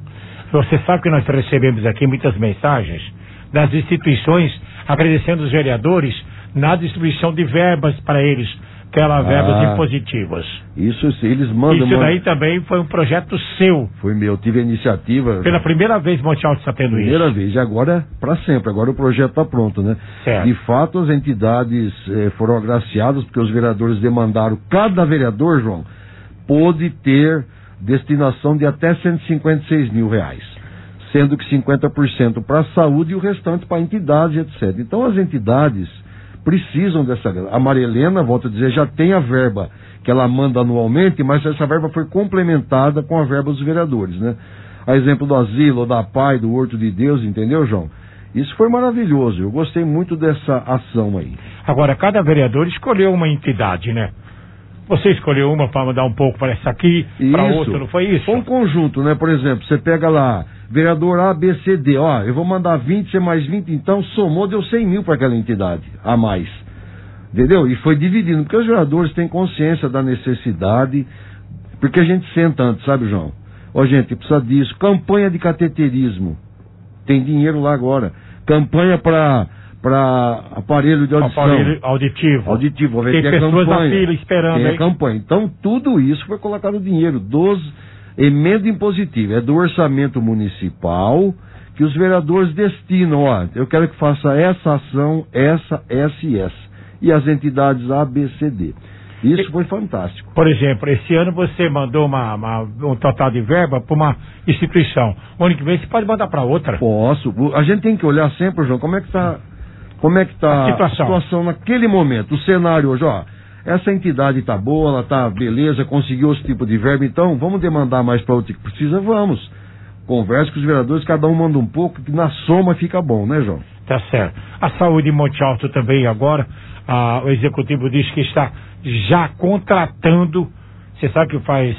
[SPEAKER 2] Você sabe que nós recebemos aqui muitas mensagens das instituições agradecendo os vereadores na distribuição de verbas para eles, aquelas verbas impositivas.
[SPEAKER 17] Isso eles mandam.
[SPEAKER 2] Isso daí também foi um projeto seu.
[SPEAKER 17] Foi meu, tive a iniciativa.
[SPEAKER 2] Pela primeira vez Monte Alto está tendo
[SPEAKER 17] primeira
[SPEAKER 2] isso.
[SPEAKER 17] Vez, e agora para sempre, agora o projeto está pronto, né?
[SPEAKER 2] Certo.
[SPEAKER 17] De fato, as entidades foram agraciadas porque os vereadores demandaram, cada vereador, João, pôde ter destinação de até R$156 mil, sendo que 50% para a saúde e o restante para entidades, etc. Então as entidades precisam dessa grana. A Maria Helena, volto a dizer, já tem a verba que ela manda anualmente, mas essa verba foi complementada com a verba dos vereadores, né? A exemplo do asilo, da PAI, do Horto de Deus, entendeu, João? Isso foi maravilhoso, eu gostei muito dessa ação aí.
[SPEAKER 2] Agora, cada vereador escolheu uma entidade, né? Você escolheu uma para mandar um pouco para essa aqui, para outra, não foi isso?
[SPEAKER 17] Foi um conjunto, né? Por exemplo, você pega lá, vereador A, B, C, D, ó, eu vou mandar 20, você mais 20, então somou, deu 100 mil para aquela entidade, a mais. Entendeu? E foi dividindo, porque os vereadores têm consciência da necessidade, porque a gente senta antes, sabe, João? Ó, gente, precisa disso. Campanha de cateterismo, tem dinheiro lá agora. Campanha para aparelho de audição.
[SPEAKER 2] Aparelho auditivo.
[SPEAKER 17] Auditivo, vai
[SPEAKER 2] tem
[SPEAKER 17] ter
[SPEAKER 2] pessoas
[SPEAKER 17] campanha,
[SPEAKER 2] na fila esperando.
[SPEAKER 17] Tem a campanha. Então, tudo isso foi colocado dinheiro dos emenda impositiva, é do orçamento municipal que os vereadores destinam, ó, eu quero que faça essa ação, essa e essa. E as entidades A, B, C, D. Isso foi fantástico.
[SPEAKER 2] Por exemplo, esse ano você mandou um total de verba para uma instituição. O ano que vem você pode mandar para outra.
[SPEAKER 17] Posso. A gente tem que olhar sempre, João, como é que está a situação naquele momento. O cenário hoje, ó, essa entidade está boa, ela está beleza, conseguiu esse tipo de verba, então vamos demandar mais para outra que precisa, vamos. Converse com os vereadores, cada um manda um pouco, que na soma fica bom, né, João?
[SPEAKER 2] Tá certo. A saúde em Monte Alto também agora, o executivo diz que está já contratando, você sabe que faz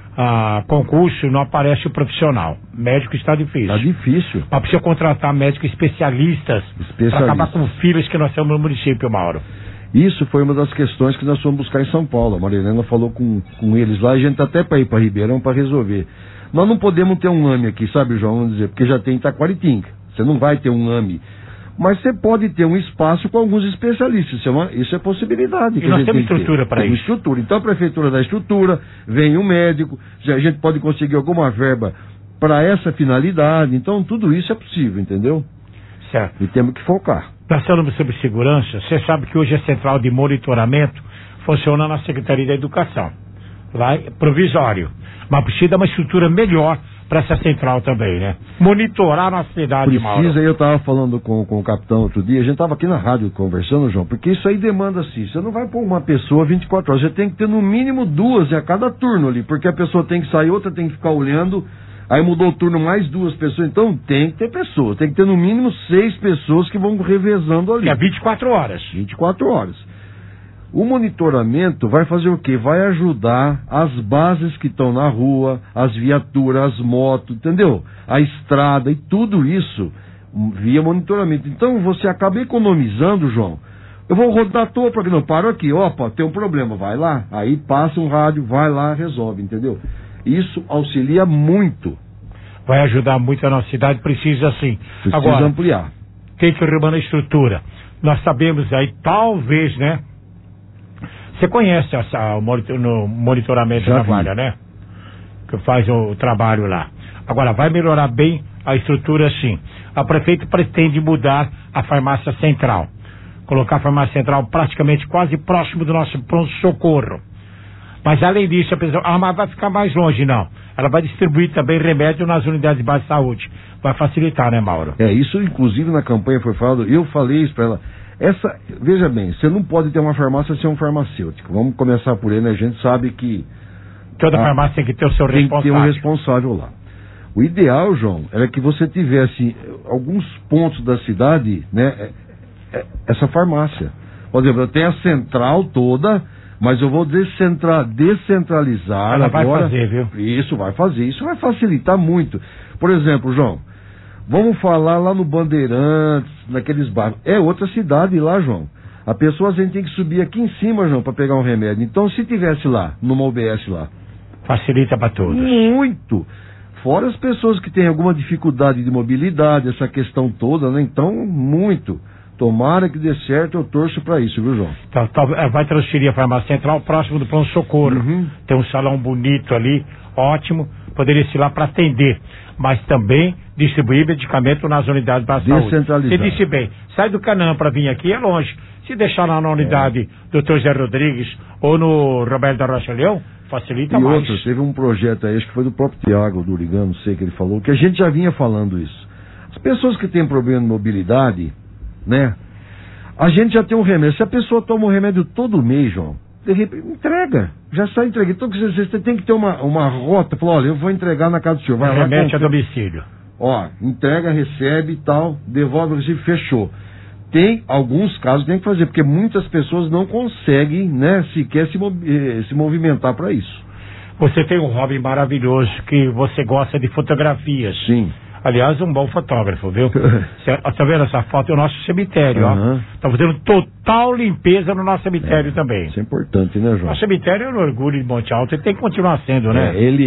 [SPEAKER 2] concurso, não aparece o profissional. Médico está difícil.
[SPEAKER 17] Está difícil.
[SPEAKER 2] Mas precisa contratar médicos especialistas. Para acabar com filas que nós temos no município, Mauro.
[SPEAKER 17] Isso foi uma das questões que nós fomos buscar em São Paulo. A Maria Helena falou com eles lá, a gente tá até para ir para Ribeirão para resolver. Nós não podemos ter um AME aqui, sabe, João? Vamos dizer, porque já tem Itaquaritinga. Você não vai ter um AME. Mas você pode ter um espaço com alguns especialistas. Isso é possibilidade.
[SPEAKER 2] E nós temos estrutura para isso.
[SPEAKER 17] Estrutura. Então a prefeitura dá estrutura, vem um médico, a gente pode conseguir alguma verba para essa finalidade. Então tudo isso é possível, entendeu?
[SPEAKER 2] Certo.
[SPEAKER 17] E temos que focar.
[SPEAKER 2] Nós falamos sobre segurança. Você sabe que hoje a central de monitoramento funciona na Secretaria da Educação. Lá é provisório. Mas precisa de uma estrutura melhor para essa central também, né? Monitorar a nossa cidade, Mauro.
[SPEAKER 17] Precisa, eu estava falando com o capitão outro dia, a gente estava aqui na rádio conversando, João, porque isso aí demanda assim, você não vai pôr uma pessoa 24 horas, você tem que ter no mínimo 2 a cada turno ali, porque a pessoa tem que sair, outra tem que ficar olhando, aí mudou o turno mais 2 pessoas, então tem que ter pessoas, tem que ter no mínimo 6 pessoas que vão revezando ali.
[SPEAKER 2] É 24 horas.
[SPEAKER 17] 24 horas. O monitoramento vai fazer o quê? Vai ajudar as bases que estão na rua, as viaturas, as motos, entendeu? A estrada e tudo isso via monitoramento. Então você acaba economizando, João. Eu vou rodar à toa porque não paro aqui. Opa, tem um problema, vai lá. Aí passa um rádio, vai lá, resolve, entendeu? Isso auxilia muito.
[SPEAKER 2] Vai ajudar muito a nossa cidade, precisa sim.
[SPEAKER 17] Precisa
[SPEAKER 2] agora
[SPEAKER 17] ampliar.
[SPEAKER 2] Tem que arrumar a estrutura. Nós sabemos aí, talvez, né? Você conhece o monitoramento da Navalha, né? Que faz o trabalho lá. Agora, vai melhorar bem a estrutura, sim. A prefeita pretende mudar a farmácia central. Colocar a farmácia central praticamente quase próximo do nosso pronto-socorro. Mas, além disso, a pessoa, mas vai ficar mais longe, não. Ela vai distribuir também remédio nas unidades de base de saúde. Vai facilitar, né, Mauro?
[SPEAKER 17] Isso, inclusive, na campanha foi falado, eu falei isso para ela. Veja bem, você não pode ter uma farmácia sem um farmacêutico. Vamos começar por ele, né? A gente sabe que
[SPEAKER 2] toda farmácia tem que ter o seu responsável. Tem que ter um
[SPEAKER 17] responsável lá. O ideal, João, era que você tivesse alguns pontos da cidade, né? Essa farmácia. Por exemplo, eu tenho a central toda, mas eu vou descentralizar.
[SPEAKER 2] Ela
[SPEAKER 17] agora.
[SPEAKER 2] Vai fazer, viu?
[SPEAKER 17] Isso vai fazer. Isso vai facilitar muito. Por exemplo, João, vamos falar lá no Bandeirantes, naqueles bairros. É outra cidade lá, João. A pessoa, a gente tem que subir aqui em cima, João, para pegar um remédio. Então, se tivesse lá, numa UBS lá.
[SPEAKER 2] Facilita para todos.
[SPEAKER 17] Muito. fora as pessoas que têm alguma dificuldade de mobilidade, essa questão toda, né? Então, muito. Tomara que dê certo, eu torço para isso, viu, João?
[SPEAKER 2] Vai transferir a farmácia central próximo do pronto-socorro. Tem um salão bonito ali, ótimo, poderia ir lá para atender, mas também distribuir medicamento nas unidades da saúde. Você disse bem, sai do Canaã para vir aqui é longe. Se deixar lá na unidade do Dr. Zé Rodrigues ou no Roberto da Rocha Leão, facilita mais.
[SPEAKER 17] E outra, teve um projeto aí, acho que foi do próprio Tiago Durigan, não sei que ele falou, que a gente já vinha falando isso. As pessoas que têm problema de mobilidade, né? A gente já tem um remédio. Se a pessoa toma um remédio todo mês, João, de repente, entrega. Já sai entregue. Então você tem que ter uma rota. Fala, olha, eu vou entregar na casa do senhor. Vai lá,
[SPEAKER 2] remete a domicílio.
[SPEAKER 17] Ó, entrega, recebe e tal, devolve o recibo, fechou. Tem alguns casos que tem que fazer, porque muitas pessoas não conseguem, né, sequer se movimentar para isso.
[SPEAKER 2] Você tem um hobby maravilhoso, que você gosta de fotografias.
[SPEAKER 17] Sim.
[SPEAKER 2] Aliás, um bom fotógrafo, viu? Tá vendo essa foto? É o nosso cemitério, ó. Tá fazendo total limpeza no nosso cemitério também.
[SPEAKER 17] Isso é importante, né, João?
[SPEAKER 2] O cemitério é um orgulho de Monte Alto, ele tem que continuar sendo, né?
[SPEAKER 17] Ele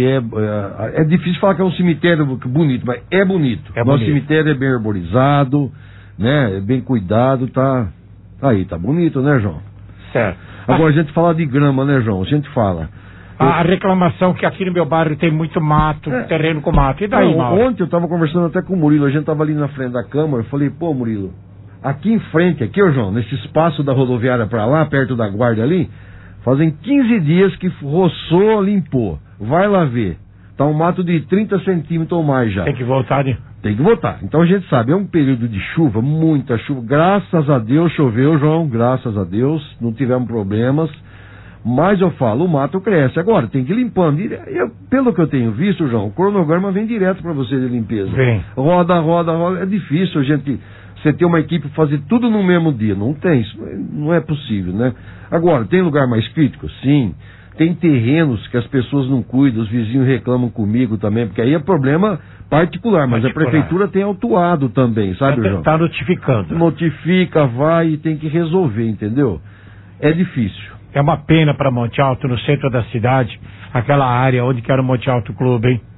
[SPEAKER 17] é difícil falar que é um cemitério bonito, mas é bonito. Nosso cemitério é bem arborizado, né? É bem cuidado, tá bonito, né, João?
[SPEAKER 2] Certo.
[SPEAKER 17] Agora a gente fala de grama, né, João? A gente fala.
[SPEAKER 2] A reclamação que aqui no meu bairro tem muito mato, terreno com mato. E daí,
[SPEAKER 17] ontem eu estava conversando até com o Murilo, a gente estava ali na frente da Câmara, eu falei, pô, Murilo, aqui em frente, aqui, ô João, nesse espaço da rodoviária para lá, perto da guarda ali, fazem 15 dias que roçou, limpou. Vai lá ver. Tá um mato de 30 centímetros ou mais já.
[SPEAKER 2] Tem que voltar, né?
[SPEAKER 17] Tem que voltar. Então a gente sabe, é um período de chuva, muita chuva. Graças a Deus choveu, João, graças a Deus, não tivemos problemas. Mas eu falo, o mato cresce. Agora, tem que ir limpando. Pelo que eu tenho visto, João, o cronograma vem direto para você de limpeza.
[SPEAKER 2] Vem.
[SPEAKER 17] Roda. É difícil, gente, você ter uma equipe fazer tudo no mesmo dia. Não tem, isso não é possível, né? Agora, tem lugar mais crítico? Sim. Tem terrenos que as pessoas não cuidam, os vizinhos reclamam comigo também, porque aí é problema particular, mas a prefeitura tem autuado também, sabe, João?
[SPEAKER 2] Está notificando.
[SPEAKER 17] Notifica, vai e tem que resolver, entendeu? É difícil.
[SPEAKER 2] É uma pena para Monte Alto, no centro da cidade, aquela área onde que era o Monte Alto Clube, hein?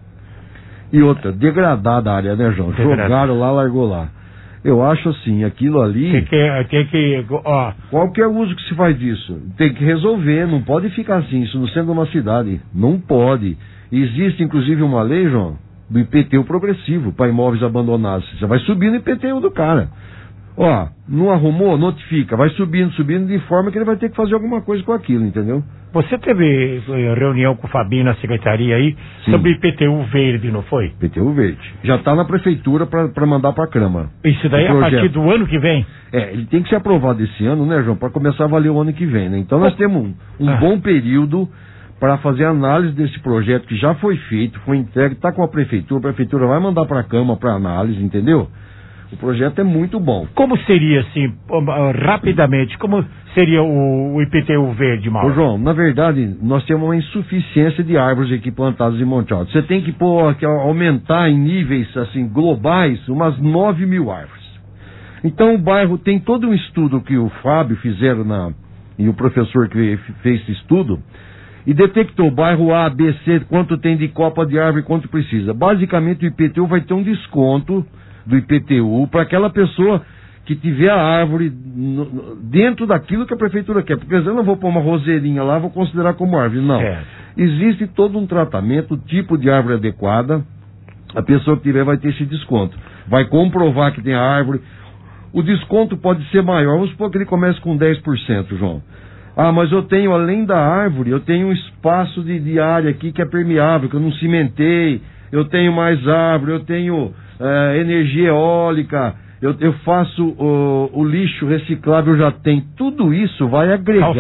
[SPEAKER 17] E outra, degradada a área, né, João? Jogaram lá, largou lá. Eu acho assim, aquilo ali...
[SPEAKER 2] Tem que
[SPEAKER 17] qual que é o uso que se faz disso? Tem que resolver, não pode ficar assim, isso no centro de uma cidade. Não pode. Existe, inclusive, uma lei, João, do IPTU progressivo para imóveis abandonados. Você vai subir no IPTU do cara. Ó, não arrumou, notifica, vai subindo, de forma que ele vai ter que fazer alguma coisa com aquilo, entendeu?
[SPEAKER 2] Você teve reunião com o Fabinho na secretaria aí sobre IPTU verde, não foi?
[SPEAKER 17] IPTU verde. Já está na prefeitura para mandar para a Câmara.
[SPEAKER 2] Isso daí a partir do ano que vem?
[SPEAKER 17] Ele tem que ser aprovado esse ano, né, João, para começar a valer o ano que vem, né? Então nós temos um bom período para fazer análise desse projeto que já foi feito, foi entregue, está com a prefeitura vai mandar para a Câmara para análise, entendeu? O projeto é muito bom.
[SPEAKER 2] Como seria, assim, rapidamente, como seria o IPTU verde, Mauro?
[SPEAKER 17] Ô, João, na verdade, nós temos uma insuficiência de árvores aqui plantadas em Monte Alto. Você tem que aumentar em níveis, assim, globais, umas 9 mil árvores. Então, o bairro tem todo um estudo que o Fábio fizeram e o professor que fez esse estudo, e detectou o bairro A, B, C, quanto tem de copa de árvore, quanto precisa. Basicamente, o IPTU vai ter um desconto do IPTU para aquela pessoa que tiver a árvore dentro daquilo que a prefeitura quer, porque eu não vou pôr uma roseirinha lá, vou considerar como árvore, não. Existe todo um tratamento, tipo de árvore adequada, a pessoa que tiver vai ter esse desconto, vai comprovar que tem a árvore, o desconto pode ser maior, vamos supor que ele comece com 10%, João. Ah, mas eu tenho, além da árvore, eu tenho um espaço de área aqui que é permeável, que eu não cimentei, eu tenho mais árvore, eu tenho energia eólica, eu faço o lixo reciclável, já tem. Tudo isso vai agregar...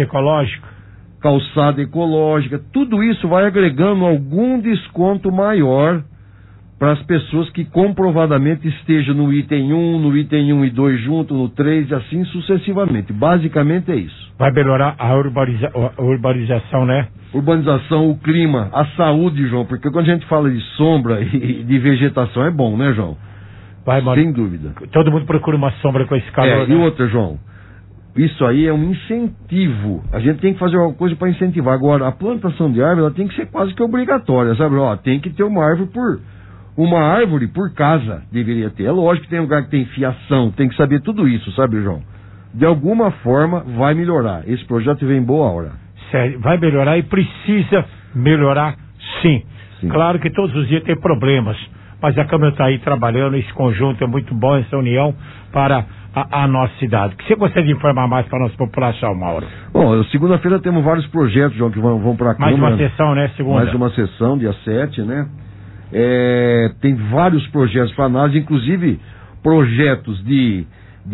[SPEAKER 17] Calçada ecológica, tudo isso vai agregando algum desconto maior para as pessoas que comprovadamente estejam no item 1, no item 1 e 2 junto, no 3 e assim sucessivamente. Basicamente é isso.
[SPEAKER 2] Vai melhorar a urbanização, né?
[SPEAKER 17] Urbanização, o clima, a saúde, João, porque quando a gente fala de sombra e de vegetação é bom, né, João?
[SPEAKER 2] Vai, mano.
[SPEAKER 17] Sem dúvida.
[SPEAKER 2] Todo mundo procura uma sombra com esse calor,
[SPEAKER 17] né? E outra, João, isso aí é um incentivo. A gente tem que fazer alguma coisa para incentivar. Agora, a plantação de árvore, ela tem que ser quase que obrigatória, sabe? Ó, tem que ter uma árvore por casa, deveria ter. É lógico que tem lugar que tem fiação, tem que saber tudo isso, sabe, João? De alguma forma vai melhorar. Esse projeto vem em boa hora.
[SPEAKER 2] Sério, vai melhorar e precisa melhorar, sim. Claro que todos os dias tem problemas, mas a Câmara está aí trabalhando, esse conjunto é muito bom, essa união para a nossa cidade. O que você gostaria de informar mais para a nossa população, Mauro?
[SPEAKER 17] Bom, segunda-feira temos vários projetos, João, que vão para a Câmara.
[SPEAKER 2] Mais uma sessão, né, segunda?
[SPEAKER 17] Mais uma sessão, dia 7, né? Tem vários projetos para análise, inclusive projetos de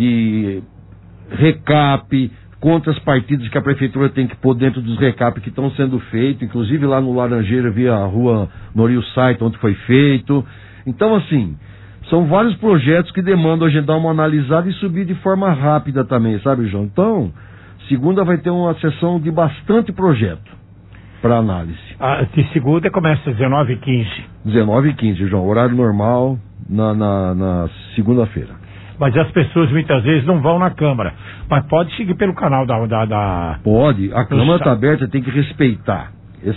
[SPEAKER 17] recap, contra as partidas que a prefeitura tem que pôr dentro dos recap que estão sendo feitos, inclusive lá no Laranjeira, via a rua Norio Saito, onde foi feito. Então, assim, são vários projetos que demandam a gente dar uma analisada e subir de forma rápida também, sabe, João? Então, segunda vai ter uma sessão de bastante projeto para análise.
[SPEAKER 2] De segunda começa às 19h15.
[SPEAKER 17] 19h15, João, horário normal na segunda-feira.
[SPEAKER 2] Mas as pessoas muitas vezes não vão na Câmara. Mas pode seguir pelo canal da...
[SPEAKER 17] Pode, a Câmara está aberta, tem que respeitar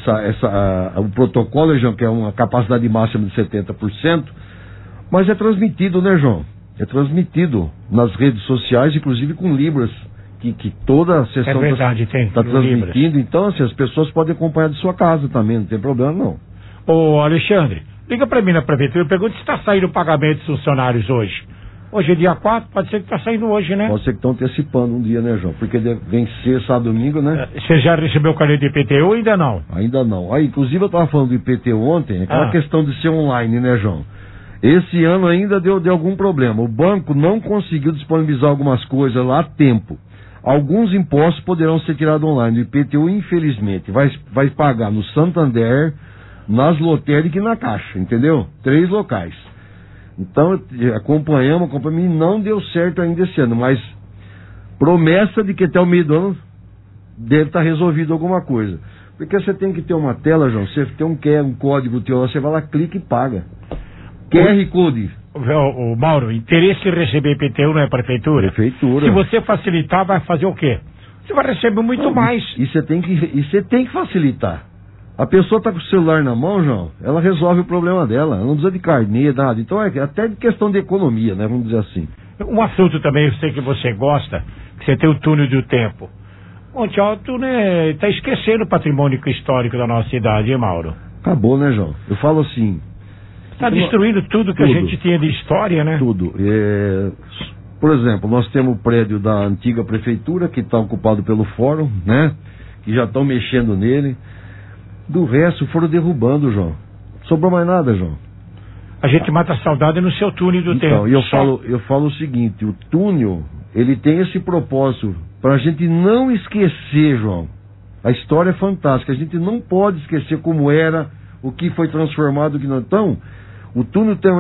[SPEAKER 17] o protocolo, João, que é uma capacidade máxima de 70%, mas é transmitido, né, João? É transmitido nas redes sociais, inclusive com Libras, que toda a sessão está transmitindo. Libras. Então, assim, as pessoas podem acompanhar de sua casa também, não tem problema, não.
[SPEAKER 2] Ô, Alexandre, liga para mim na prefeitura e pergunta se está saindo o pagamento dos funcionários hoje. Hoje é dia 4, pode ser que está saindo hoje, né?
[SPEAKER 17] Pode ser que estão antecipando um dia, né, João? Porque vem sexta, domingo, né?
[SPEAKER 2] Você já recebeu o carnê do IPTU ou ainda não?
[SPEAKER 17] Ainda não. Aí, inclusive, eu estava falando do IPTU ontem, aquela questão de ser online, né, João? Esse ano ainda deu algum problema. O banco não conseguiu disponibilizar algumas coisas lá a tempo. Alguns impostos poderão ser tirados online. O IPTU, infelizmente, vai pagar no Santander, nas lotéricas e na Caixa, entendeu? 3 locais. Então, acompanhamos e não deu certo ainda esse ano, mas promessa de que até o meio do ano deve estar resolvido alguma coisa. Porque você tem que ter uma tela, João, você tem um código teu lá, você vai lá, clica e paga. QR Code.
[SPEAKER 2] O Mauro, interesse em receber IPTU não é prefeitura?
[SPEAKER 17] Prefeitura.
[SPEAKER 2] Se você facilitar, vai fazer o quê? Você vai receber muito mais.
[SPEAKER 17] E você tem que facilitar. A pessoa está com o celular na mão, João, ela resolve o problema dela, ela não precisa de carnê, nada. Então é até de questão de economia, né, vamos dizer assim.
[SPEAKER 2] Um assunto também, eu sei que você gosta, que você tem o túnel do tempo. Monte Alto, né, está esquecendo o patrimônio histórico da nossa cidade, hein, Mauro?
[SPEAKER 17] Acabou, né, João? Eu falo assim...
[SPEAKER 2] Está destruindo tudo que a gente tinha de história, né?
[SPEAKER 17] Tudo. Por exemplo, nós temos o prédio da antiga prefeitura, que está ocupado pelo fórum, né, que já estão mexendo nele. Do resto, foram derrubando, João. Sobrou mais nada, João.
[SPEAKER 2] A gente mata a saudade no seu túnel do tempo.
[SPEAKER 17] Então, eu falo o seguinte, o túnel, ele tem esse propósito, para a gente não esquecer, João. A história é fantástica, a gente não pode esquecer como era, o que foi transformado, o que não. Então, o túnel tem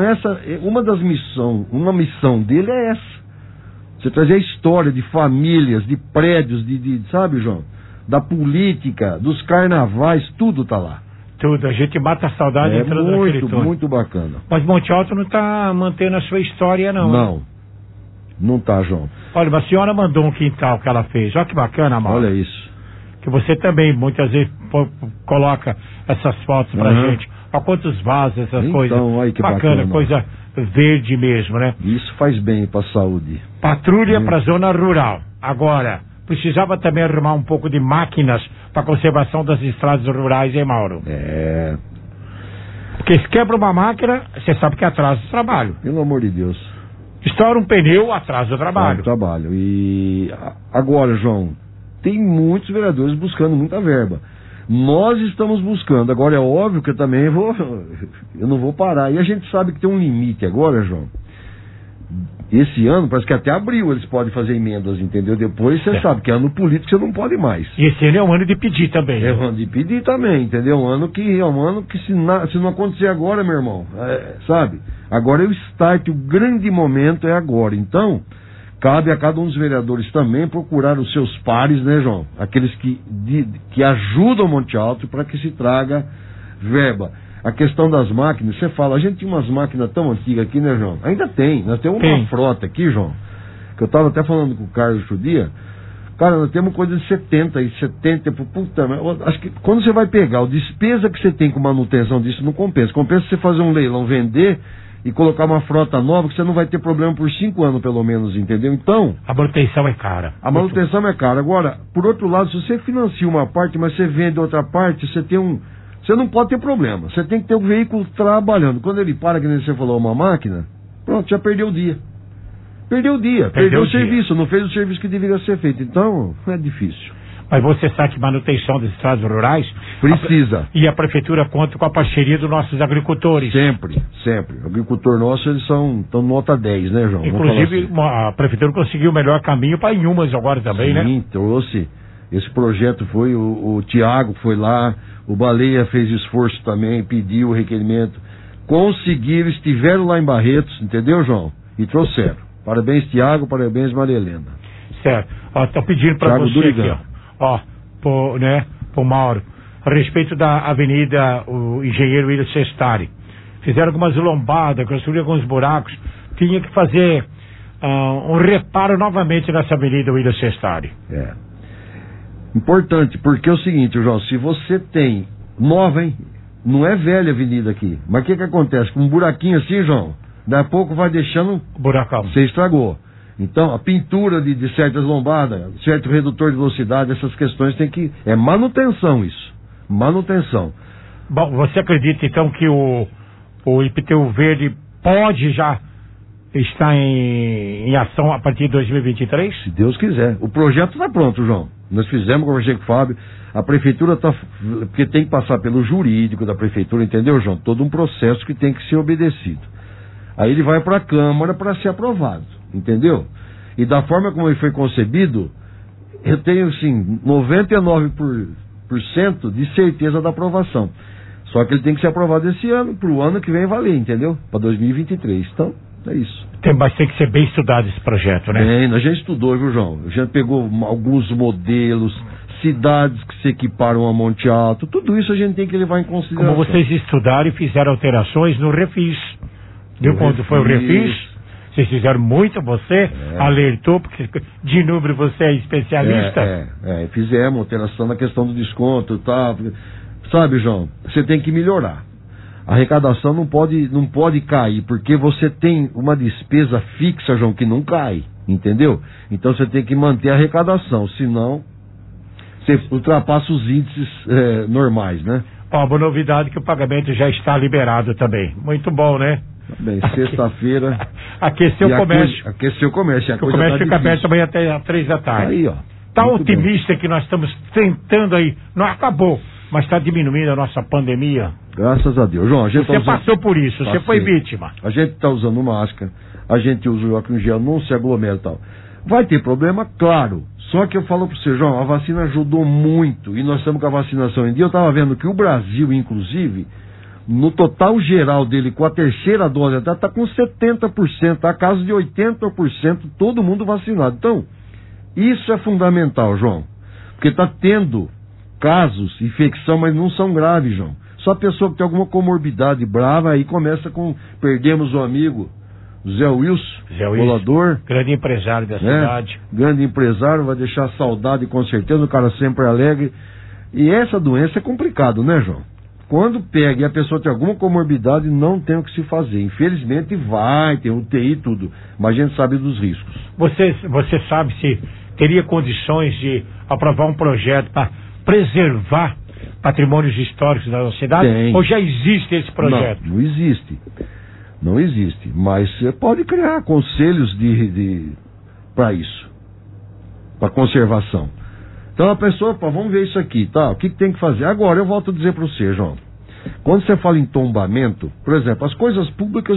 [SPEAKER 17] uma missão dele é essa. Você trazer a história de famílias, de prédios, sabe, João? Da política, dos carnavais, tudo tá lá.
[SPEAKER 2] Tudo, a gente mata a saudade entrando naquele túnel.
[SPEAKER 17] Muito bacana.
[SPEAKER 2] Mas Monte Alto não tá mantendo a sua história, não.
[SPEAKER 17] Não tá, João.
[SPEAKER 2] Olha, a senhora mandou um quintal que ela fez, olha que bacana, Mauro.
[SPEAKER 17] Olha isso.
[SPEAKER 2] Que você também, muitas vezes, coloca essas fotos pra gente. Olha quantos vasos, essas coisas.
[SPEAKER 17] Olha que bacana.
[SPEAKER 2] Coisa verde mesmo, né?
[SPEAKER 17] Isso faz bem pra saúde.
[SPEAKER 2] Patrulha pra zona rural. Agora... precisava também arrumar um pouco de máquinas para conservação das estradas rurais, hein, Mauro? Porque se quebra uma máquina, você sabe que atrasa o trabalho.
[SPEAKER 17] Pelo amor de Deus.
[SPEAKER 2] Estoura um pneu, atrasa o trabalho.
[SPEAKER 17] E agora, João, tem muitos vereadores buscando muita verba. Nós estamos buscando. Agora é óbvio que eu também eu não vou parar. E a gente sabe que tem um limite agora, João. Esse ano, parece que até abril eles podem fazer emendas, entendeu? Depois você sabe que é ano político, você não pode mais.
[SPEAKER 2] E esse ano é um ano de pedir também.
[SPEAKER 17] É um ano de pedir também, entendeu? Um ano que se não acontecer agora, meu irmão, sabe? Agora é o start, o grande momento é agora. Então, cabe a cada um dos vereadores também procurar os seus pares, né, João? Aqueles que ajudam o Monte Alto para que se traga verba. A questão das máquinas, você fala, a gente tinha umas máquinas tão antigas aqui, né, João? Ainda tem, nós temos uma frota aqui, João, que eu estava até falando com o Carlos outro dia, Cara, nós temos coisa de 70 e 70, puta, acho que quando você vai pegar a despesa que você tem com manutenção disso, não compensa. Compensa você fazer um leilão, vender e colocar uma frota nova que você não vai ter problema por 5 anos, pelo menos, entendeu? Então...
[SPEAKER 2] A manutenção é cara.
[SPEAKER 17] A manutenção é cara. Agora, por outro lado, se você financia uma parte, mas você vende outra parte, você não pode ter problema. Você tem que ter o veículo trabalhando. Quando ele para, que nem você falou, uma máquina, pronto, já perdeu o dia. Perdeu o serviço, não fez o serviço que deveria ser feito. Então, é difícil.
[SPEAKER 2] Mas você sabe que manutenção das estradas rurais...
[SPEAKER 17] Precisa.
[SPEAKER 2] E a prefeitura conta com a parceria dos nossos agricultores.
[SPEAKER 17] Sempre. O agricultor nosso, eles estão nota 10, né, João?
[SPEAKER 2] Inclusive, assim, a prefeitura conseguiu o melhor caminho para Inhumas agora também, né?
[SPEAKER 17] Sim, trouxe. Esse projeto foi, o Tiago foi lá, o Baleia fez esforço também, pediu o requerimento. Conseguiram, estiveram lá em Barretos, entendeu, João? E trouxeram. Parabéns, Tiago, parabéns, Maria Helena.
[SPEAKER 2] Certo. Estou pedindo para você
[SPEAKER 17] Durigan.
[SPEAKER 2] aqui, pro Mauro, a respeito da avenida, o engenheiro William Sestari. Fizeram algumas lombadas, construíram alguns buracos. Tinha que fazer um reparo novamente nessa avenida William Sestari.
[SPEAKER 17] Importante, porque é o seguinte, João, se você tem nova, hein? Não é velha a avenida aqui. Mas o que acontece? Com um buraquinho assim, João, daqui a pouco vai deixando...
[SPEAKER 2] Buracão.
[SPEAKER 17] Você estragou. Então, a pintura de certas lombadas, certo redutor de velocidade, essas questões tem que... É manutenção isso. Manutenção.
[SPEAKER 2] Bom, você acredita então que o IPTU Verde pode já estar em ação a partir de 2023?
[SPEAKER 17] Se Deus quiser. O projeto está pronto, João. Nós fizemos, conversei com o Fábio. A prefeitura está... Porque tem que passar pelo jurídico da prefeitura, entendeu, João? Todo um processo que tem que ser obedecido. Aí ele vai para a Câmara para ser aprovado, entendeu? E da forma como ele foi concebido, eu tenho, assim, 99% de certeza da aprovação. Só que ele tem que ser aprovado esse ano, para o ano que vem valer, entendeu? Para 2023. Então, é isso.
[SPEAKER 2] Mas tem que ser bem estudado esse projeto, né?
[SPEAKER 17] Bem, a gente estudou, viu, João? A gente pegou alguns modelos, cidades que se equiparam a Monte Alto, tudo isso a gente tem que levar em consideração.
[SPEAKER 2] Como vocês estudaram e fizeram alterações no Refis. Viu quando foi o Refis? Vocês fizeram muito, você alertou, porque de número você é especialista.
[SPEAKER 17] Fizemos alteração na questão do desconto e tal. Sabe, João, você tem que melhorar. A arrecadação não pode cair, porque você tem uma despesa fixa, João, que não cai, entendeu? Então você tem que manter a arrecadação, senão você ultrapassa os índices normais, né?
[SPEAKER 2] Ó, boa novidade que o pagamento já está liberado também. Muito bom, né?
[SPEAKER 17] Bem, sexta-feira...
[SPEAKER 2] Aqueceu o comércio.
[SPEAKER 17] Aqueceu o comércio.
[SPEAKER 2] O comércio fica aberto amanhã até às 3 da tarde.
[SPEAKER 17] Aí, ó.
[SPEAKER 2] Tá otimista que nós estamos tentando aí. Não acabou, mas está diminuindo a nossa pandemia.
[SPEAKER 17] Graças a Deus. João,
[SPEAKER 2] você passou por isso, você foi vítima.
[SPEAKER 17] A gente está usando máscara, a gente usa o óculos em gel, não se aglomera e tal. Vai ter problema? Claro. Só que eu falo para você, João, a vacina ajudou muito. E nós estamos com a vacinação em dia. Eu estava vendo que o Brasil, inclusive... No total geral dele, com a terceira dose, está com 70%, a caso de 80%, todo mundo vacinado. Então, isso é fundamental, João. Porque está tendo casos, infecção, mas não são graves, João. Só a pessoa que tem alguma comorbidade brava, aí começa com... Perdemos o amigo Zé Wilson, bolador.
[SPEAKER 2] Grande empresário da cidade.
[SPEAKER 17] Grande empresário, vai deixar saudade com certeza, o cara sempre alegre. E essa doença é complicado, né, João? Quando pega e a pessoa tem alguma comorbidade, não tem o que se fazer. Infelizmente vai, tem UTI e tudo, mas a gente sabe dos riscos.
[SPEAKER 2] Você sabe se teria condições de aprovar um projeto para preservar patrimônios históricos da cidade?
[SPEAKER 17] Tem.
[SPEAKER 2] Ou já existe esse projeto?
[SPEAKER 17] Não existe. Não existe. Mas você pode criar conselhos para isso, para conservação. Então a pessoa, vamos ver isso aqui, tá? O que tem que fazer? Agora, eu volto a dizer para você, João. Quando você fala em tombamento, por exemplo, as coisas públicas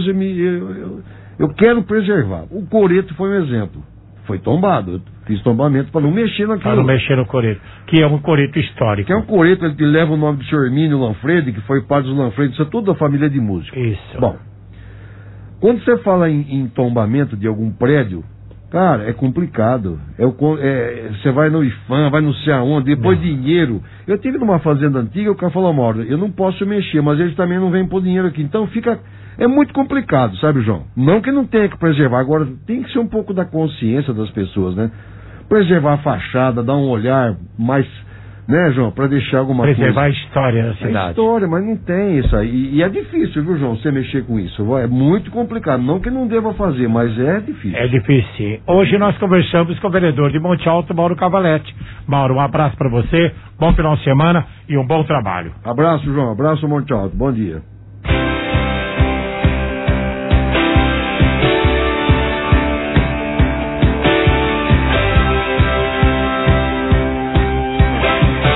[SPEAKER 17] eu quero preservar. O coreto foi um exemplo. Foi tombado. Eu fiz tombamento para não mexer naquilo.
[SPEAKER 2] Para não mexer no coreto. Que é um coreto histórico.
[SPEAKER 17] Que é um coreto, ele leva o nome do senhor Hermínio Lanfredi, que foi pai dos Lanfredi, isso é toda a família de música.
[SPEAKER 2] Isso.
[SPEAKER 17] Bom, quando você fala em tombamento de algum prédio, cara, é complicado. Você vai no IFAM, vai não sei aonde, depois dinheiro. Eu tive numa fazenda antiga, o cara falou, Mauro, eu não posso mexer, mas eles também não vêm pôr dinheiro aqui. Então é muito complicado, sabe, João? Não que não tenha que preservar, agora tem que ser um pouco da consciência das pessoas, né? preservar a fachada, dar um olhar mais, né, João, para deixar alguma
[SPEAKER 2] preservar
[SPEAKER 17] coisa.
[SPEAKER 2] a história da cidade.
[SPEAKER 17] A história, mas não tem isso aí. E é difícil, viu, João, você mexer com isso. É muito complicado. Não que não deva fazer, mas é difícil.
[SPEAKER 2] É difícil, sim. Hoje nós conversamos com o vereador de Monte Alto, Mauro Cavalete. Mauro, um abraço para você, bom final de semana e um bom trabalho.
[SPEAKER 17] Abraço, João. Abraço, Monte Alto. Bom dia.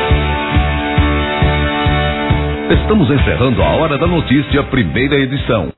[SPEAKER 5] Estamos encerrando a Hora da Notícia, primeira edição.